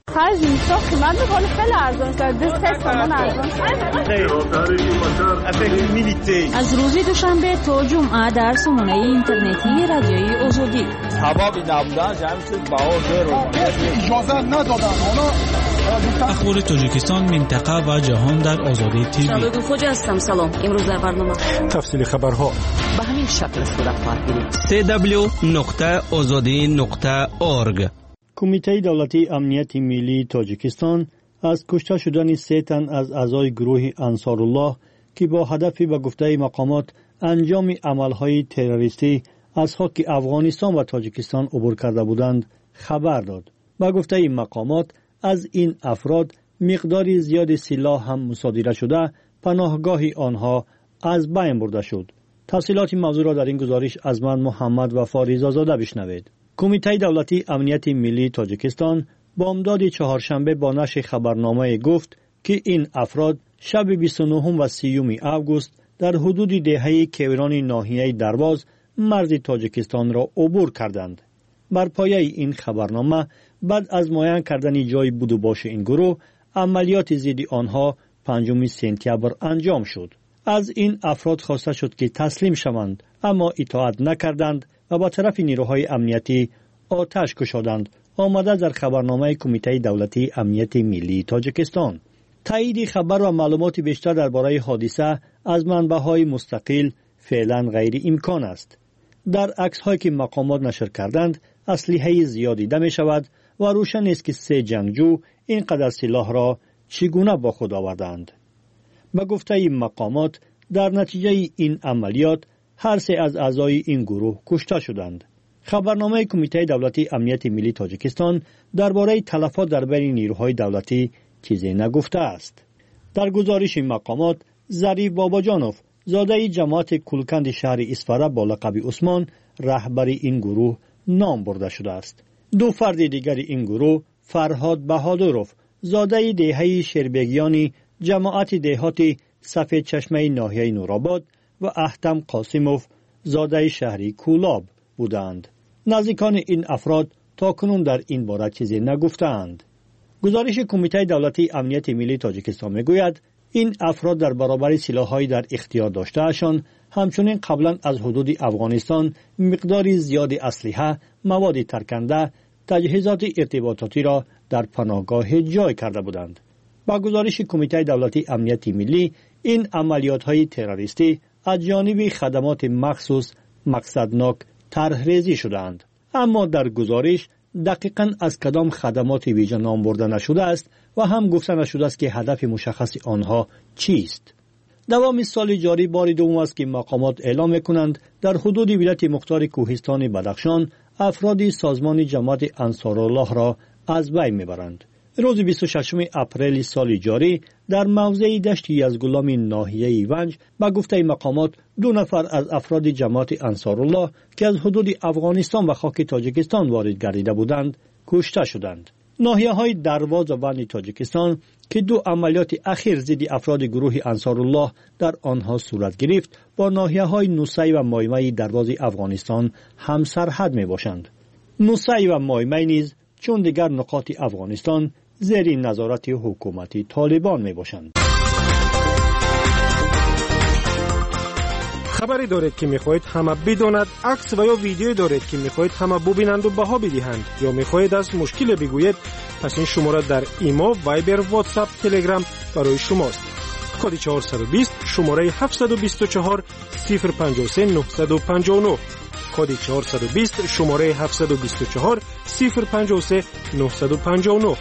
از روز دوشنبه تا جمعه در سامانه اینترنتی رادیوی آزادی اخبار تاجیکستان، منطقه و جهان در آزادی تیوی. شادو خوجا هستم. سلام. امروز در برنامه تفصیل خبرها به همین شکل صورت خواهد گرفت. www.azadi.org. کمیته دولتی امنیت ملی تاجیکستان از کشته شدن 3 تن از اعضای گروه انصارالله که با هدف به گفته مقامات انجام عملهای تروریستی از خاک افغانستان و تاجیکستان عبور کرده بودند خبر داد. با گفته مقامات از این افراد مقدار زیاد سلاح هم مصادره شده، پناهگاه آنها از بین برده شد. تفصیلات موضوع را در این گزارش از من محمد وفا رضازاده بشنوید. کمیته دولتی امنیت ملی تاجیکستان بامداد چهارشنبه با نشر خبرنامه گفت که این افراد شب 29 و 30 اوگوست در حدود دهه کیوران ناحیه درواز مرز تاجیکستان را عبور کردند. بر پایه این خبرنامه بعد از معاین کردن جای بود و باش این گروه، عملیات ضد آنها 5 سپتامبر انجام شد. از این افراد خواسته شد که تسلیم شوند، اما اطاعت نکردند و با طرف نیروهای امنیتی آتش کشادند. آمده در خبرنامه کمیته دولتی امنیت ملی تاجیکستان. تایید خبر و معلومات بیشتر درباره حادثه از منبع‌های مستقل فعلا غیر امکان است. در عکس‌هایی که مقامات نشر کردند، اسلحه زیادی دیده می‌شود و روشن است که 3 جنگجو اینقدر سلاح را چگونه با خود آوردند. به گفته مقامات در نتیجه این عملیات هر 3 از اعضای این گروه کشته شدند. خبرنامه کمیته دولتی امنیت ملی تاجیکستان درباره تلفات در بین نیروهای دولتی چیزی نگفته است. در گزارش مقامات، ظریف باباجانوف زاده جماعت کلکند شهر اسفره با لقب عثمان رهبر این گروه نام برده شده است. 2 فرد دیگر این گروه، فرهاد بهادروف زاده دهه شربگیانی جماعت دهاتی سفید چشمه ناحیه نورآباد و احتم قاسموف زاده شهری کولاب بودند. نزدیکان این افراد تاکنون در این باره چیزی نگفتند. گزارش کمیته دولتی امنیت ملی تاجیکستان میگوید این افراد در برابر سلاح‌های در اختیار داشته‌شان همچنین قبلا از حدود افغانستان مقداری زیادی اسلحه، مواد ترکنده، تجهیزات ارتباطاتی را در پناهگاه جای کرده بودند. با گزارش کمیته دولتی امنیت ملی، این عملیات‌های تروریستی از جانب خدمات مخصوص مقصدناک طرح‌ریزی شدند، اما در گزارش دقیقاً از کدام خدمات ویژه نام برده نشده است و هم گفته نشده است که هدف مشخص آنها چیست. دوام سال جاری بار دوم است که مقامات اعلام می‌کنند در حدود ولایت مختار کوهستان بدخشان افراد سازمان جماعت انصارالله را از بین می‌برند. روز 26 اپریل سال جاری در موضع دشت یزگولام ناحیه ونج با گفته مقامات 2 نفر از افراد جماعت انصارالله که از حدود افغانستان و خاک تاجیکستان وارد گردیده بودند کشته شدند. ناحیه‌های درواز و ونج تاجیکستان که 2 عملیات اخیر ضد افراد گروه انصارالله در آنها صورت گرفت با ناحیه‌های نوسی و مایمه درواز افغانستان هم سرحد میباشند. نوسی و مایمه نیز چون دیگر نقاط افغانستان زیر نظارت حکومت طالبان می باشند. خبری دارید که میخواهید همه بداند، عکس و یا ویدیو دارید که میخواهید همه ببینند و بها بدهند یا میخواهید از مشکل بگویید، پس این شماره در ایما، وایبر، واتساپ، تلگرام برای شماست. کد 420 شماره 724 053 959 کد 420 شماره 724 053 959.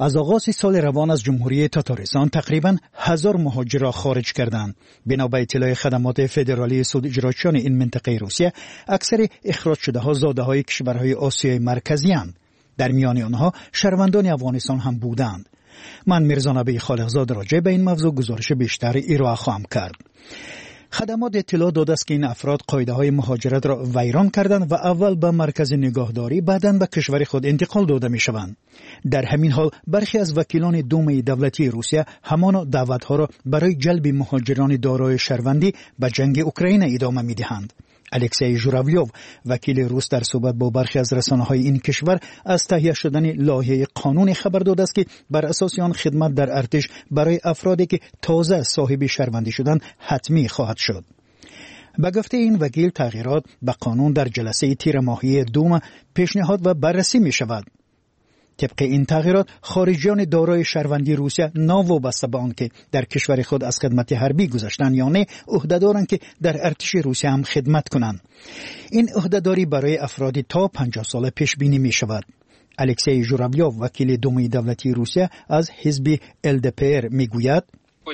از آغاز سال روان از جمهوری تاتارستان تقریباً 1000 مهاجر را خارج کردند. بنا به اطلاع خدمات فدرالی سود اجرایچیان این منطقه روسیه، اکثر اخراج شده ها زاده های کشورهای آسیای مرکزی اند. در میان آنها شهروندان افغانستان هم بودند. من میرزا نبی خالقزاده راجع به این موضوع گزارش بیشتر ارائه خواهم کرد. خدمات اطلاع داده است که این افراد قاعده های مهاجرت را ویران کردند و اول به مرکز نگهداری بعداً به کشور خود انتقال داده می شوند. در همین حال برخی از وکیلان دومه دولتی روسیه همان دعوت ها را برای جلب مهاجران دارای شهروندی به جنگ اوکراین ادامه می دهند. الکسی ژوراویوف وکیل روس در صحبت با برخی از رسانه‌های این کشور از تهیه شدن لایحه قانون خبر داده است که بر اساس آن خدمت در ارتش برای افرادی که تازه صاحب شهروندی شدند حتمی خواهد شد. به گفته این وکیل تغییرات به قانون در جلسه تیر ماهی دوم پیشنهاد و بررسی می شود. طبق این تغییرات خارجیان دارای شهروندی روسیه ناوابسته به آنکه در کشور خود از خدمت حربی گذشتند یا نه عهده دارند که در ارتش روسیه هم خدمت کنند. این عهدهداری برای افرادی تا 50 ساله پیش بینی می شود. الکسی ژوراویوف وکیل دومه دولتی روسیه از حزب LDPR می گوید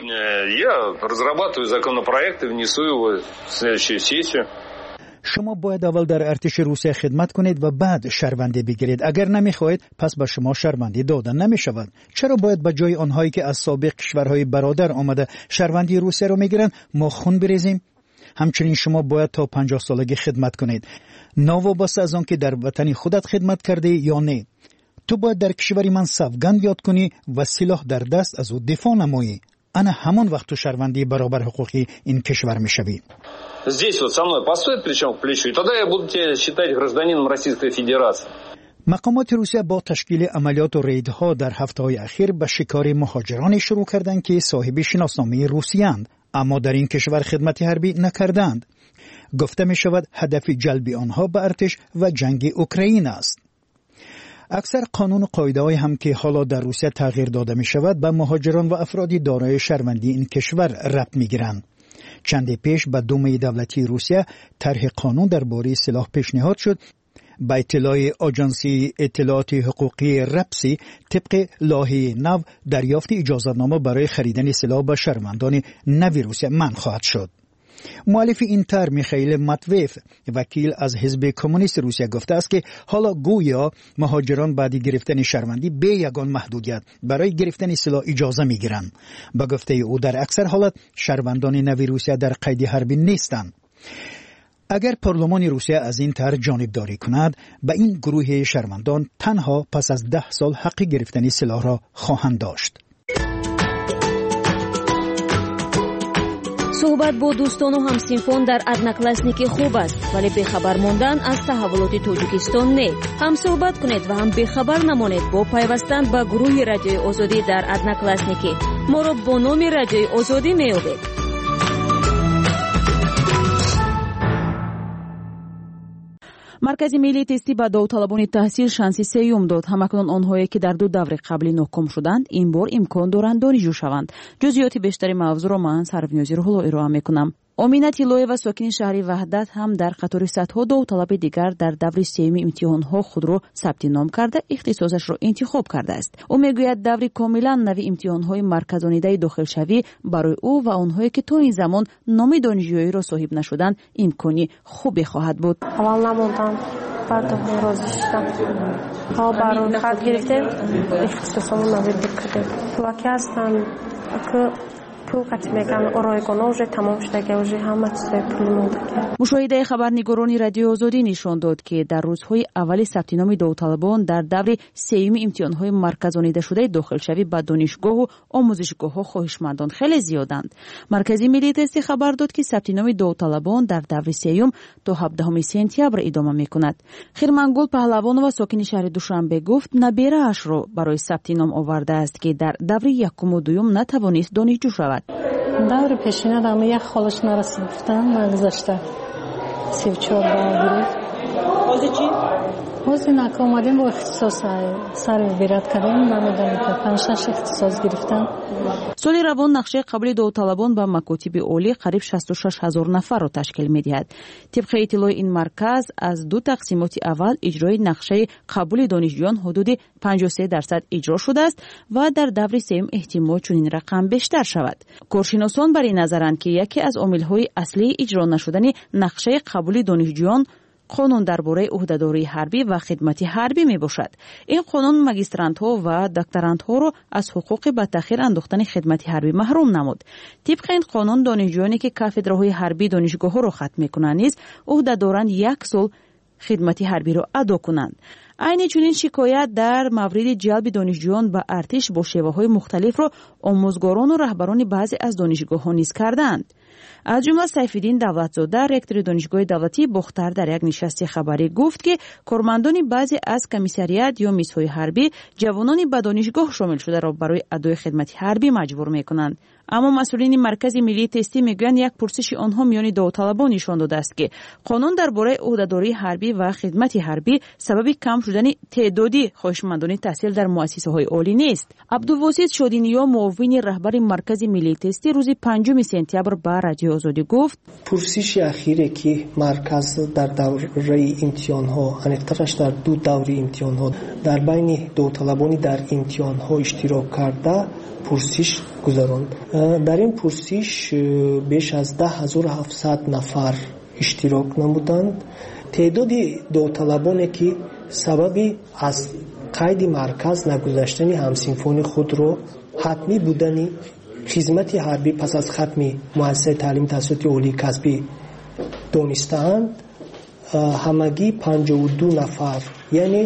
Я разрабатываю законопроект и внесу его в следующую сессию. شما باید اول در ارتش روسیه خدمت کنید و بعد شهروندی بگیرید. اگر نمیخواهید پس به شما شهروندی داده نمی شود. چرا باید به جای آنهایی که از سابق کشورهای برادر آمده شهروندی روسیه رو میگیرند ما خون بریزیم؟ همچنین شما باید تا 50 سالگی خدمت کنید، ناوابسته از آن که در وطن خودت خدمت کرده یا نه. تو باید در کشوری من سوگند یاد کنی و سلاح در دست از او دفاع نمایی. انا همان وقت تو شهروندی برابر حقوقی این کشور میشوی. Здесь вот со мной постой плечом к плечу, и тогда я буду тебя считать гражданином Российской Федерации. مقامات روسیه با تشکیل عملیات و ریدها در هفته‌های اخیر به شکار مهاجرانی شروع کردند که صاحب شناسنامه روسیه‌اند اما در این کشور خدمت حربی نکردند. گفته می شود هدف جلب آنها به ارتش و جنگ اوکراین است. اکثر قانون و قاعده‌های هم که حالا در روسیه تغییر داده می شود به مهاجران و افرادی دارای شهروندی این کشور ربط می گیرند. چند پیش به دومه دولتی روسیه طرح قانون درباره سلاح پیشنهاد شد. با اطلاع آژانسی اطلاعات حقوقی رپسی طبق لایحه نو دریافت اجازه‌نامه برای خریدن سلاح به شهروندان نو روسیه منع خواهد شد. مؤلف این طرح میخائیل ماتویف وکیل از حزب کمونیست روسیه گفته است که حالا گویا مهاجران بعد گرفتن شهروندی به یگان محدودیت برای گرفتن سلاح اجازه میگیرند. به گفته او در اکثر حالت شهروندان نو روسیه در قید حربی نیستند. اگر پارلمان روسیه از این طرح جانبداری کند به این گروه شهروندان تنها پس از 10 سال حق گرفتن سلاح را خواهند داشت. صحبت با دوستان و همسینفون در ادناکلاسنیکی خوب است ولی بخبر موندن از تحولات تاجیکستان نه. هم صحبت کنید و هم بخبر نمانید با پیوستن به گروه رادیوی آزادی در ادناکلاسنیکی. ما را با نام رادیوی آزادی میابید. مرکز ملی تستی به داوطلبان تحصیل شانسی سیوم داد. همکنون آنهایی که در 2 دوره قبلی ناکام شدند این بار امکان دارند دانشجو شوند. جزئیات بیشتری موضوع را من سروینوزی رو ارائه میکنم. امینه تیلویeva ساکن شهر وحدت هم در قطار صدها داوطلب دیگر در دوره سیوم امتحانها خود را ثبت نام کرده اختصاصش را انتخاب کرده است. او میگوید دوره کاملا نوی امتحانهای مرکزانیده داخلشوی برای او و آنهایی که تا این زمان نام دانشجویی را صاحب نشدند امکانی خوبی خواهد بود. اول نموندم بعد راضی شدم. ها برای خط گرفتیم اختصاصمون نوی کردیم. واقعا هستم که مشاهده خبرنگاران رادیو آزادی نشان داد که در روزهای اول ثبت نام داوطلبان در دوره سیوم امتحانهای مرکزانیده شده داخلشوی به دانشگاه و آموزشگاه‌ها خواهشمندان خیلی زیادند. مرکز ملی تستی خبر داد که ثبت نام داوطلبان در دوره سیوم تا 17 سپتامبر ادامه می‌کند. خیرمنگل پهلوانова ساکن شهر دوشنبه گفت نبیره‌اش را برای ثبت نام آورده است که در دوره یکم و دوم نتوانست دانشجو شود. دور پیشینه دام یک خالش نرسید. گفتم نگذاشته 34 بار گرفت. حوزه که اومدیم با اختصاص سر ویرات کردیم و میدونیم که 5-6 اختصاص گرفتن. соли равон нақшаи қабули довталабон ба макотиби олӣ қариб 66 000 нафарро ташкил медиҳад. тибқи иттилои ин марказ аз ду тақсимоти аввал иҷрои нақшаи қабули донишҷӯён ҳудуди 53% иҷро шудааст ва дар даври сеюм эҳтимол чунин рақам бештар шавад. коршиносон бар ин назаранд ки яке аз омилҳои аслии иҷро нашудани нақшаи қабули донишҷӯён қонун дар бораи уҳдадории ҳарбӣ ва хидмати ҳарбӣ мебошад. ин қонун магистрантҳо ва докторантҳоро аз ҳуқуқи ба таъхир андохтани хидмати ҳарбӣ маҳрум намуд. тибқи ин қонун донишҷӯёне ки кафедраҳои ҳарбӣ донишгоҳҳоро хатм мекунанд низ уҳда доранд 1 сол хидмати ҳарбиро адо кунанд. айни чунин шикоят дар мавриди ҷалби донишҷӯён ба артиш бо шеваҳои мухталифро омӯзгорону раҳбарони баъзе аз донишгоҳҳо низ карданд. аз ҷумла сайфиддин давлатзода ректори донишгоҳи давлатии бохтар дар як нишасти хабарӣ гуфт ки кормандони баъзе аз комиссариат ё мисҳои ҳарбӣ ҷавонони ба донишгоҳ шомил шударо барои адои хидмати ҳарбӣ маҷбур мекунанд. аммо масъулини маркази миллии тестӣ мегӯянд як пурсиши онҳо миёни довталабон нишон додааст ки қонун дар бораи уҳдадории ҳарбӣ ва хидмати ҳарбӣ сабаби кам шудани теъдоди хоҳишмандони таҳсил дар муассисаҳои олӣ нест. абдувосит шодиниё муовини раҳбари маркази миллии тестӣ рӯзи 5 сентябр ба радиои озодӣ гуфт: пурсиши ахире ки марказ дар давраи имтиҳонҳо, аниқтараш дар ду даври имтиҳонҳо дар байни довталабони дар имтиҳонҳо иштирок карда пурсиш гузаронд. дар ин пурсиш беш аз 10700 нафар иштирок намуданд. теъдоди довталабоне ки сабаби аз қайди марказ нагузаштани ҳамсинфони худро ҳатмӣ будани хизмати ҳарбӣ пас аз хатми муассисаи таълими таҳсилоти олии касбӣ донистаанд, ҳамагӣ 52 нафар, яъне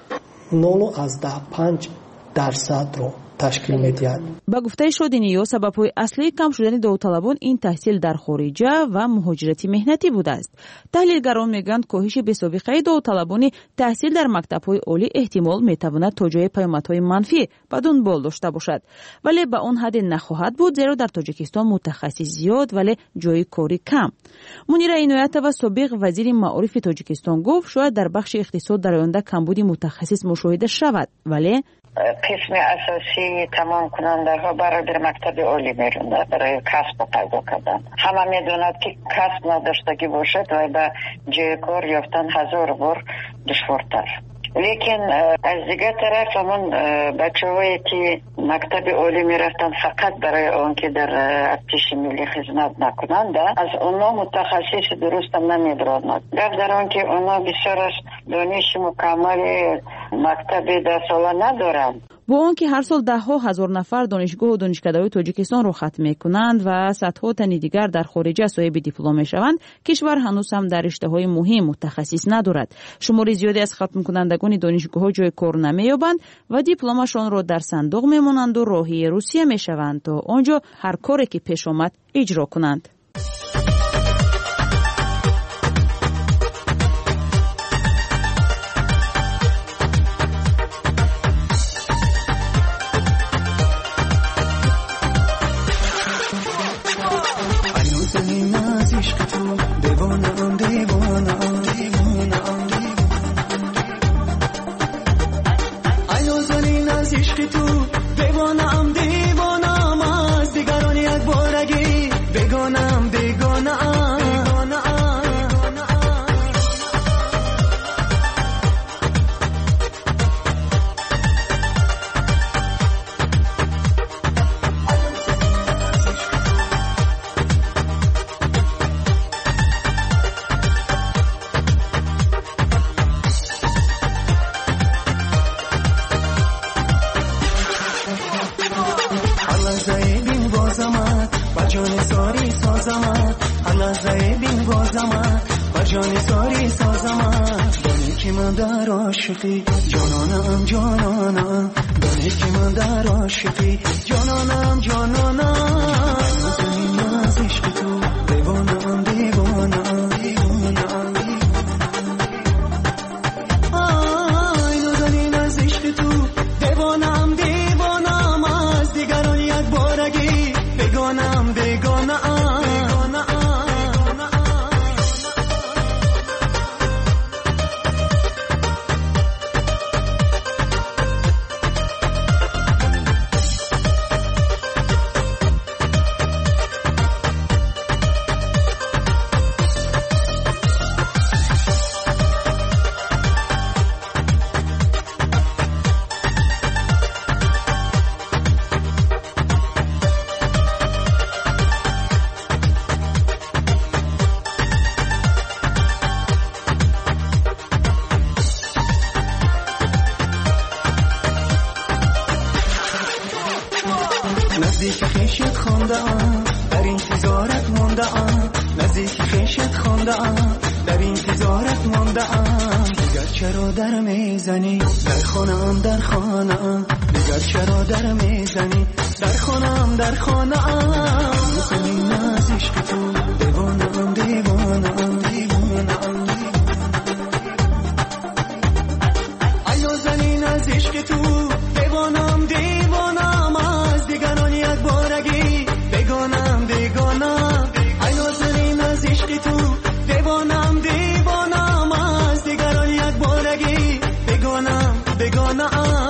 0.5% ташкил медиҳад. ба гуфтаи шодиниё сабабҳои аслии кам шудани довталабон ин таҳсил дар хориҷа ва муҳоҷирати меҳнатӣ будааст. таҳлилгарон мегӯянд коҳиши бесобиқаи довталабони таҳсил дар мактабҳои олӣ эҳтимол метавонад то ҷои паёмадҳои манфӣ ба дунбол дошта бошад, вале ба он ҳадде нахоҳад буд, зеро дар тоҷикистон мутахассис зиёд, вале ҷои кори кам. мунира иноятова, собиқ вазири маорифи тоҷикистон, гуфт шояд дар бахши иқтисод дар оянда камбуди мутахассис мушоҳида шавад, вале قسم اساسی تمام کننده برای در مکتب عالی میروند برای کسب پیدا کردن. همه میدونند که کسب نداشتگی باشد و به جای کار یافتن 1000 بار دشوارتر. لیکن از دیگر طرف همون بچه‌هایی که مکتب عالی میرفتن فقط برای آن که در ارتش ملی خدمت نکنند، از اونا متخصص درست نمیبرند. در آن که اونا بسیار از دانش مکمل مکتب در ساله ندارند. бо он ки ҳар сол даҳҳо ҳазор нафар донишгоҳу донишкадаҳои тоҷикистонро хатм мекунанд ва садҳо тани дигар дар хориҷа соҳиби диплом мешаванд, кишвар ҳанӯз ҳам дар риштаҳои муҳим мутахассис надорад. шумори зиёде аз хатмкунандагони донишгоҳҳо ҷои кор намеёбанд ва дипломашонро дар сандуқ мемонанду роҳии Русия мешаванд то он ҷо ҳар коре ки пеш омад иҷро кунанд. جانانم جانانم دانی که من در عاشقی جانانم جانانم زمین از عشق تو دیوانم دیوانم دیوانم آی نازنین از عشق تو دیوانم دیوانم از دیگران یک بارگی بگانم بگانم خواندم، در انتظارت ماندم، نزدیک خیشت خواندم، در انتظارت ماندم. دیگر چرا در میزنی در خانم در خانم، دیگر چرا در میزنی در خانم در خانم. زمین از عشق تو دیوانم دیوانم دیوانم، ایو زمین از عشق تو دیوانم دیوانم، از دیگران یک بارگی بگانم بگانم. ایو زمین از عشق تو دیوانم دیوانم، از دیگران یک بارگی بگانم بگانم.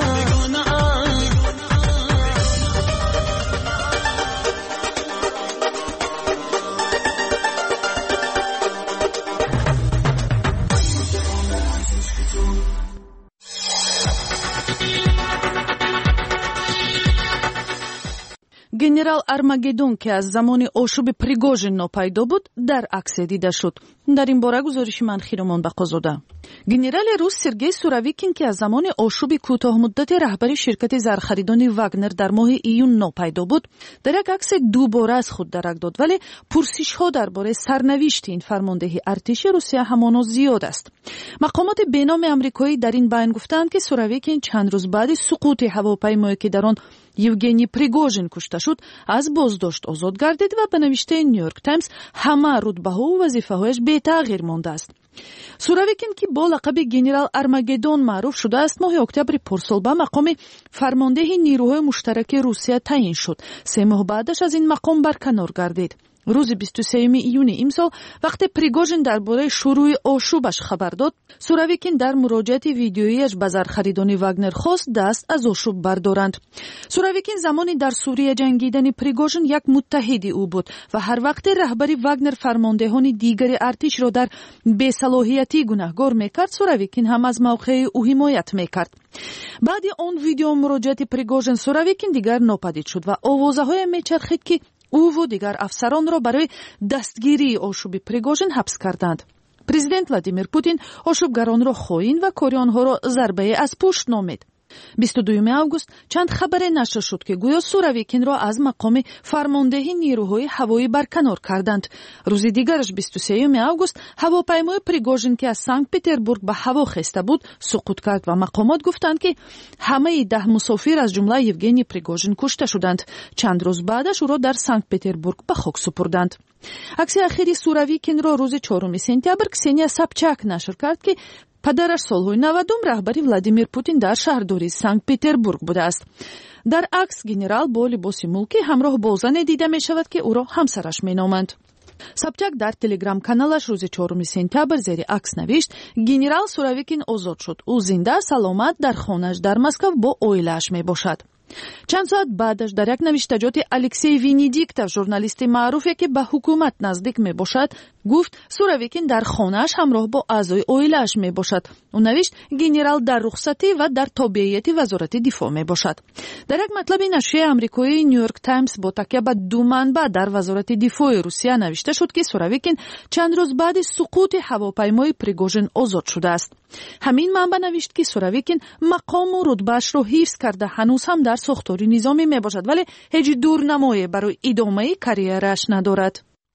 генерал Армагеддон ки аз замони ошуби Пригожин нопайдо буд, дар аксе дида шуд. дар ин бора гузориши ман Хиромон Бақозода. генерали рус Сергей Суровикин ки аз замони ошуби кӯтоҳмуддати раҳбари ширкати зархаридони Вагнер дар моҳи июн нопайдо буд, дар як аксе дубора аз худ дарак дод, вале пурсишҳо дар бораи сарнавишти ин фармондеҳи артиши Русия ҳамоно зиёд аст. мақомоти беноми амрикоӣ дар ин байн гуфтанд ки Суровикин чанд рӯз баъди суқути ҳавопаймое ки дар он Евгений Пригожин кушта шуд, аз боздошт озод гардид ва ба навиштаи Нью-Йорк Таймс ҳама рутбаҳо ва вазифаҳояш бетағйир мондааст. Суровикин ки бо лақаби генерал Армагеддон маъруф шудааст, моҳи октябри порсол ба мақоми фармондеҳи нирӯҳои муштараки Русия таъин шуд. 3 моҳ баъдаш аз ин мақом барканор гардид. рӯзи 23 июни имсол вақте Пригожин дар бораи шурӯи ошубаш хабар дод, Суровикин дар муроҷиати видеоияш ба зархаридони Вагнер хост даст аз ошуб бардоранд. Суровикин замони дар Сурия ҷангидани Пригожин як муттаҳиди ӯ буд ва ҳар вақте раҳбари Вагнер фармондеҳони дигари артишро дар бесалоҳиятӣ гунаҳгор мекард, Суровикин ҳам аз мавқеи ӯ ҳимоят мекард. баъди он видео муроҷиати Пригожин Суровикин дигар нопадид шуд ва овозаҳое мечархид ки ӯву дигар афсаронро барои дастгирии ошуби Пригожин ҳабс карданд. президент Владимир Путин ошубгаронро хоин ва кори онҳоро зарбае аз пушт номид. 22 август чанд хабаре нашр шуд ки гӯё Суровикинро аз мақоми фармондеҳи нирӯҳои ҳавоӣ барканор карданд. рӯзи дигараш 23 август ҳавопаймои Пригожин ки аз Санкт-Петербург ба ҳаво хеста буд суқут кард ва мақомот гуфтанд ки ҳамаи 10 мусофир аз ҷумла Евгений Пригожин кушта шуданд. чанд рӯз баъдаш ӯро дар Санкт-Петербург ба хок супурданд. акси ахири Суровикинро рӯзи 4 сентябр Ксения Собчак нашр кард ки падараш солҳои 90 раҳбари Владимир Путин дар шаҳрдории Санкт-Петербург будааст. дар акс генерал бо либоси мулкӣ ҳамроҳ бо зане дида мешавад ки ӯро ҳамсараш меноманд. Собчак дар телеграм-каналаш рӯзи 4 сентябр зери акс навишт: генерал Суровикин озод шуд. ӯ зинда саломат дар хонааш дар Москав бо оилааш мебошад. чанд соат баъдаш дар як навиштаҷоти Алексей Венедиктов, журналисти маъруфе ки ба ҳукумат наздик мебошад, гуфт Суровикин дар хонааш ҳамроҳ бо аъзои оилааш мебошад. ӯ навишт: генерал дар рухсатӣ ва дар тобеияти вазорати дифоъ мебошад. дар як матлаби нашрияи амрикоии Нью-Йорк Таймс бо такя ба ду манбаъ дар вазорати дифоъи Русия навишта шуд ки Суровикин чанд рӯз баъди суқути ҳавопаймои Пригожин озод шудааст. ҳамин манбаъ навишт ки Суровикин мақому рутбаашро ҳифз карда ҳанӯз ҳам дар сохтори низомӣ мебошад, вале ҳеҷ дурнамое барои идомаи карьерааш надорад.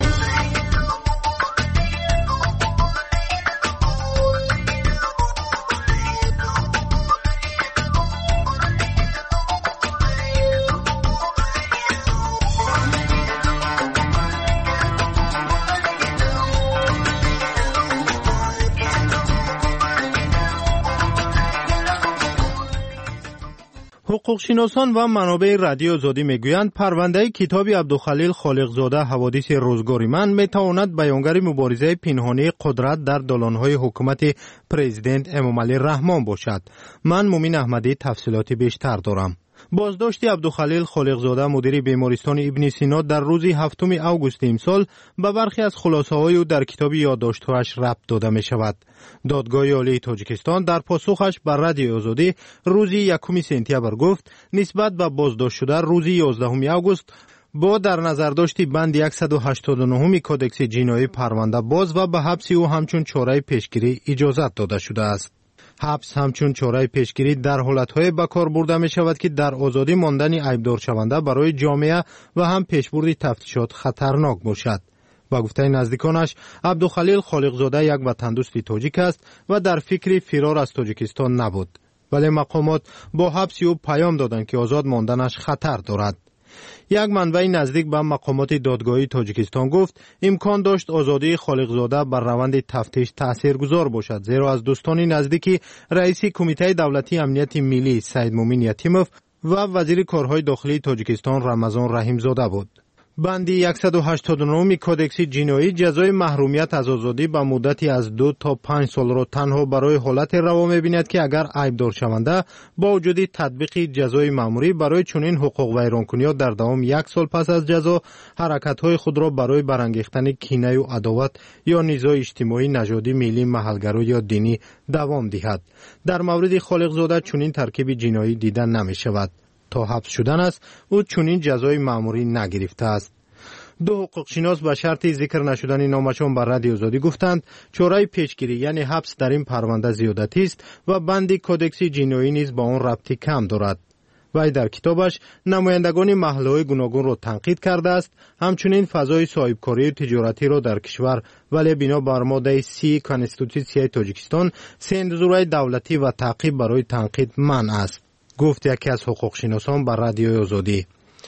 ҳуқуқшиносон ва манобаи радио Озодӣ мегӯянд, парвандаи китоби Абдухалил Холиқзода «Ҳаводиси рӯзгори ман» метавонад баёнгари муборизаи пинҳонии қудрат дар долонҳои ҳукумати президент Эмомалӣ Раҳмон бошад. ман Мумин Аҳмадӣ тафсилоти бештар дорам. боздошти Абдухалил Холиқзода мудири бемористони Ибни Сино дар рӯзи 7 августи имсол ба бархе аз хулосаҳои ӯ дар китоби ёддоштҳояш рабт дода мешавад. додгоҳи олии Тоҷикистон дар посухаш ба радиои Озодӣ рӯзи 1 сентябр гуфт нисбат ба боздоштшуда рӯзи 11 август бо дар назардошти банди 189 кодекси ҷиноӣ парванда боз ва ба ҳабси ӯ ҳамчун чораи пешгирӣ иҷозат дода шудааст. حبس همچون چاره پیشگیری در حالت‌های به کار برده می‌شود که در آزادی ماندن عیبدار شونده برای جامعه و هم پیشبرد تفتیشات خطرناک باشد. با گفته نزدیکانش، عبدالخلیل خالقزاده یک وطندوست تاجیک است و در فکر فرار از تاجیکستان نبود. ولی مقامات با حبس او پیام دادند که آزاد ماندنش خطر دارد. یک منبع نزدیک به مقامات دادگاهی تاجیکستان گفت امکان داشت آزادی خالقزاده بر روند تفتیش تاثیرگذار باشد، زیرا از دوستان نزدیکی رئیس کمیته دولتی امنیت ملی سید مومن یتیموف و وزیر کارهای داخلی تاجیکستان رمضان رحیمزاده بود. بندی 189 کودکس جنایی جزای محرومیت از آزادی به مدتی از 2 تا 5 سال را تنها برای حالت روا می‌بیند که اگر عیبدار شونده با وجود تطبیق جزای مأموری برای چنین حقوق ویرانکنی‌ها در دوام 1 سال پس از جزا حرکت‌های خود را برای برانگیختن کینه و عداوت یا نزاع اجتماعی، نژادی، ملی، محلگرا یا دینی دوام دهد. در مورد خالقزاده چنین ترکیب جنایی دیده نمی‌شود. تا حبس شدن است او چنین جزای مأموری نگرفته است. دو حقوق شناس به شرط ذکر نشدن نامشان بر رادیو آزادی گفتند چاره پیشگیری یعنی حبس در این پرونده زیادتی است و بند کودکس جنایی نیز با آن ربطی کم دارد. وی در کتابش نمایندگان محله‌های گوناگون را تنقید کرده است، همچنین فضای صاحبکاری و تجارتی را در کشور ولی بنا بر ماده 30 کانستیتوسیون تاجیکستان سنسورهای دولتی و تعقیب برای تنقید منع است، گفت یکی از حقوق شناسان بر رادیو آزادی.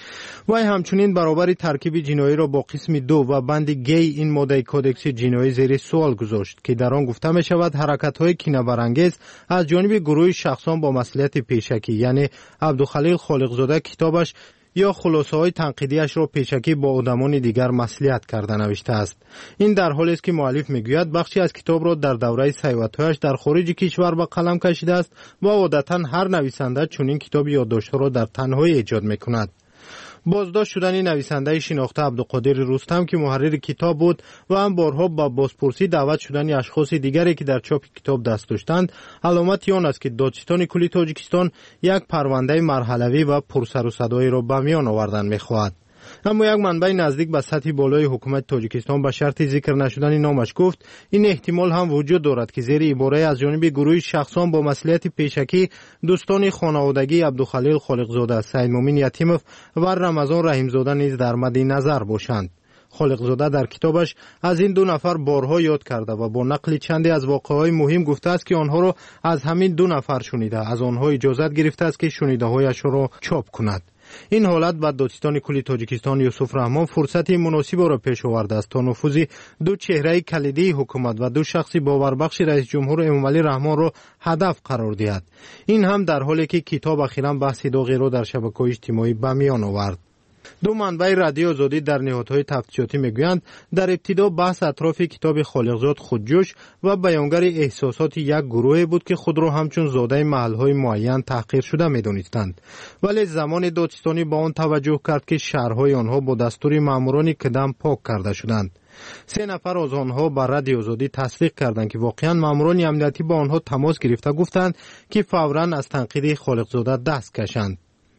وی همچنین برابر ترکیب جنایی را با قسم 2 و بند گی این ماده کودکس جنایی زیر سوال گذاشت که در آن گفته می شود حرکت‌های کینه‌برانگیز از جانب گروه شخصان با مسئولیت پیشکی یعنی عبدالخلیل خالقزاده کتابش یا خلاصه های تنقیدیش را پیشکی با آدمان دیگر مسئولیت کرده نوشته است. این در حالی است که مؤلف میگوید بخشی از کتاب را در دوره صحبت‌هایش در خارج کشور به قلم کشیده است و عادتاً هر نویسنده چنین کتاب یادداشت‌ها را در تنهایی ایجاد می‌کند. بازداشت شدن نویسنده شناخته عبدالقادر رستم که محرر کتاب بود و هم بارها با بازپرسی دعوت شدن اشخاص دیگری که در چاپ کتاب دست داشتند علامت آن است که دادستان کلی تاجیکستان یک پرونده مرحله‌ای و پرسر و صدایی را به میان آوردن می‌خواهد. اما یک منبع نزدیک به سطح بالای حکومت تاجیکستان به شرط ذکر نشدن نامش گفت این احتمال هم وجود دارد که زیر عباره از جانب گروه شخصان با مسئولیت پیشکی دوستان خانوادگی عبدالخلیل خالقزاده، سید مومن یتیموف و رمضان رحیمزاده نیز در مد نظر باشند. خالقزاده در کتابش از این دو نفر بارها یاد کرده و با نقل چندی از واقعه‌های مهم گفته است که آنها را از همین دو نفر شنیده، از آنها اجازت گرفته است که شنیده‌هایش را چاپ کند. این حالت بعد دادستان کلی تاجیکستان یوسف رحمان فرصت مناسب را پیش آورده است تا نفوذ دو چهره کلیدی حکومت و دو شخص باوربخش رئیس جمهور امامعلی رحمان را هدف قرار دهد. این هم در حالی که کتاب اخیراً بحث داغی را در شبکه‌های اجتماعی به میان آورد. دو منبع رادیو آزادی در نهادهای تفتیشاتی میگویند در ابتدا بحث اطراف کتاب خالقزاد خودجوش و بیانگر احساسات یک گروه بود که خود را همچون زاده محلهای معین تحقیر شده میدانستند، ولی زمان دادستانی با آن توجه کرد که شهرهای آنها با دستور ماموران کدام پاک کرده شدند. 3 نفر از آنها بر رادیو آزادی تصدیق کردند که واقعا ماموران امنیتی با آنها تماس گرفته گفتند که فوراً از تنقید خالقزاده دست کشند.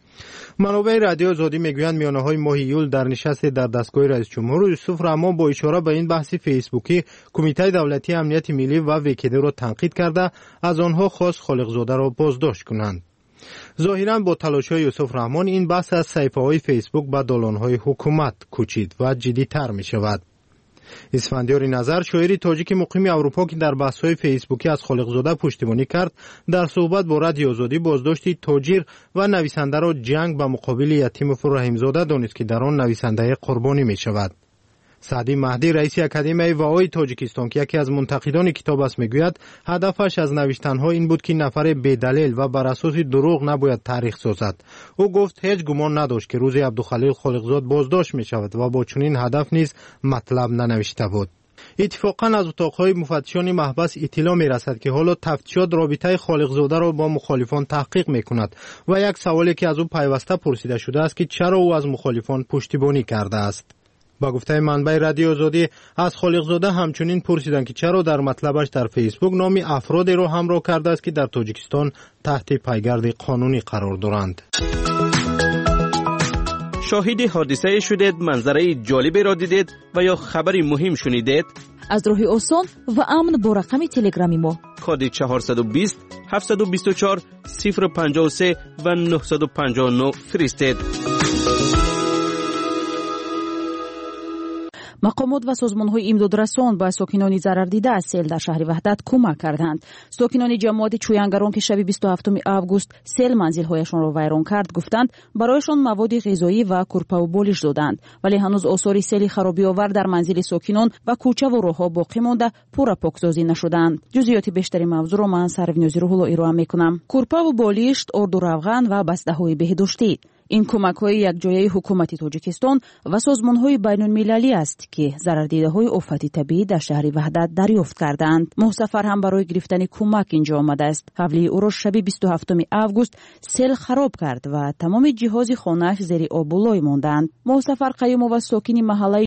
منابع رادیو آزادی میگویند میانه‌های ماه ایول در نشست در دستگاه رئیس جمهور یوسف رحمان با اشاره به این بحث فیسبوکی کمیته دولتی امنیت ملی و وکیده را تنقید کرده از آنها خواست خالقزاده را بازداشت کنند. ظاهراً با تلاش‌های یوسف رحمان این بحث از صفحه‌های فیسبوک به دالان‌های حکومت کوچید و جدی‌تر می‌شود. اسفندیار نظر شاعری تاجیک مقیم اروپا که در بحث‌های فیسبوکی از خالقزاده پشتیبانی کرد در صحبت با رادیو آزادی بازداشت تاجر و نویسنده را جنگ به مقابل یتیموف رحیمزاده دانست که در آن نویسنده قربانی می‌شود. سعدی مهدی رئیس اکادمی وای تاجیکستان که یکی از منتقدان کتاب است میگوید هدفش از نوشتن‌ها این بود که نفر بی‌دلیل و بر اساس دروغ نباید تاریخ سازد. او گفت هیچ گمان نداشت که روزی عبدالخلیل خالقزاد بازداشت می‌شود و با چنین هدف نیز مطلب ننوشته بود. اتفاقاً از اتاق‌های مفتشان محبس اطلاع می‌رسد که حالا تفتیشات رابطه خالقزاده را با مخالفان تحقیق می‌کند و یک سوالی که از او پیوسته پرسیده شده است که چرا او از مخالفان پشتیبانی کرده است. با گفته منبع رادیو آزادی از خالقزاده همچنین پرسیدند که چرا در مطلبش در فیسبوک نام افرادی را همراه کرده است که در تاجیکستان تحت پیگرد قانونی قرار دارند. شاهد حادثه شدید، منظره جالبی را دیدید و یا خبری مهم شنیدید؟ از راه آسان و امن با رقم تلگرامی ما کد 420 724 053 و 959 فرستید. مقامات و سازمان‌های امدادرسان با ساکنان ضرردیده از سیل در شهر وحدت کمک کردند. ساکنان جماعت چویانگران که شب 27 آگوست سیل منزل‌هایشان را ویران کرد گفتند برایشان مواد غذایی و کورپا و بالش دادند، ولی هنوز آثار سیل خرابی‌آور در منزل ساکنان و کوچه و راه‌ها باقی مانده پورا پاکسازی نشدند. جزئیات بیشتری موضوع را من سرونیازی روح‌الله ارائه می‌کنم. کورپا و بالشت، آرد و روغن و بسته‌های بهداشتی این کمک‌های یک جایه حکومت تاجیکستان و سازمان‌های بین‌المللی است که ضرردیده‌های آفت طبیعی در شهر وحدت دریافت کردند. محسفر هم برای گرفتن کمک اینجا آمده است. حوالی او را شب 27 آگوست سیل خراب کرد و تمام جهاز خانه‌اش زیر آب و لای ماندند. محسفر قیوم و ساکن محله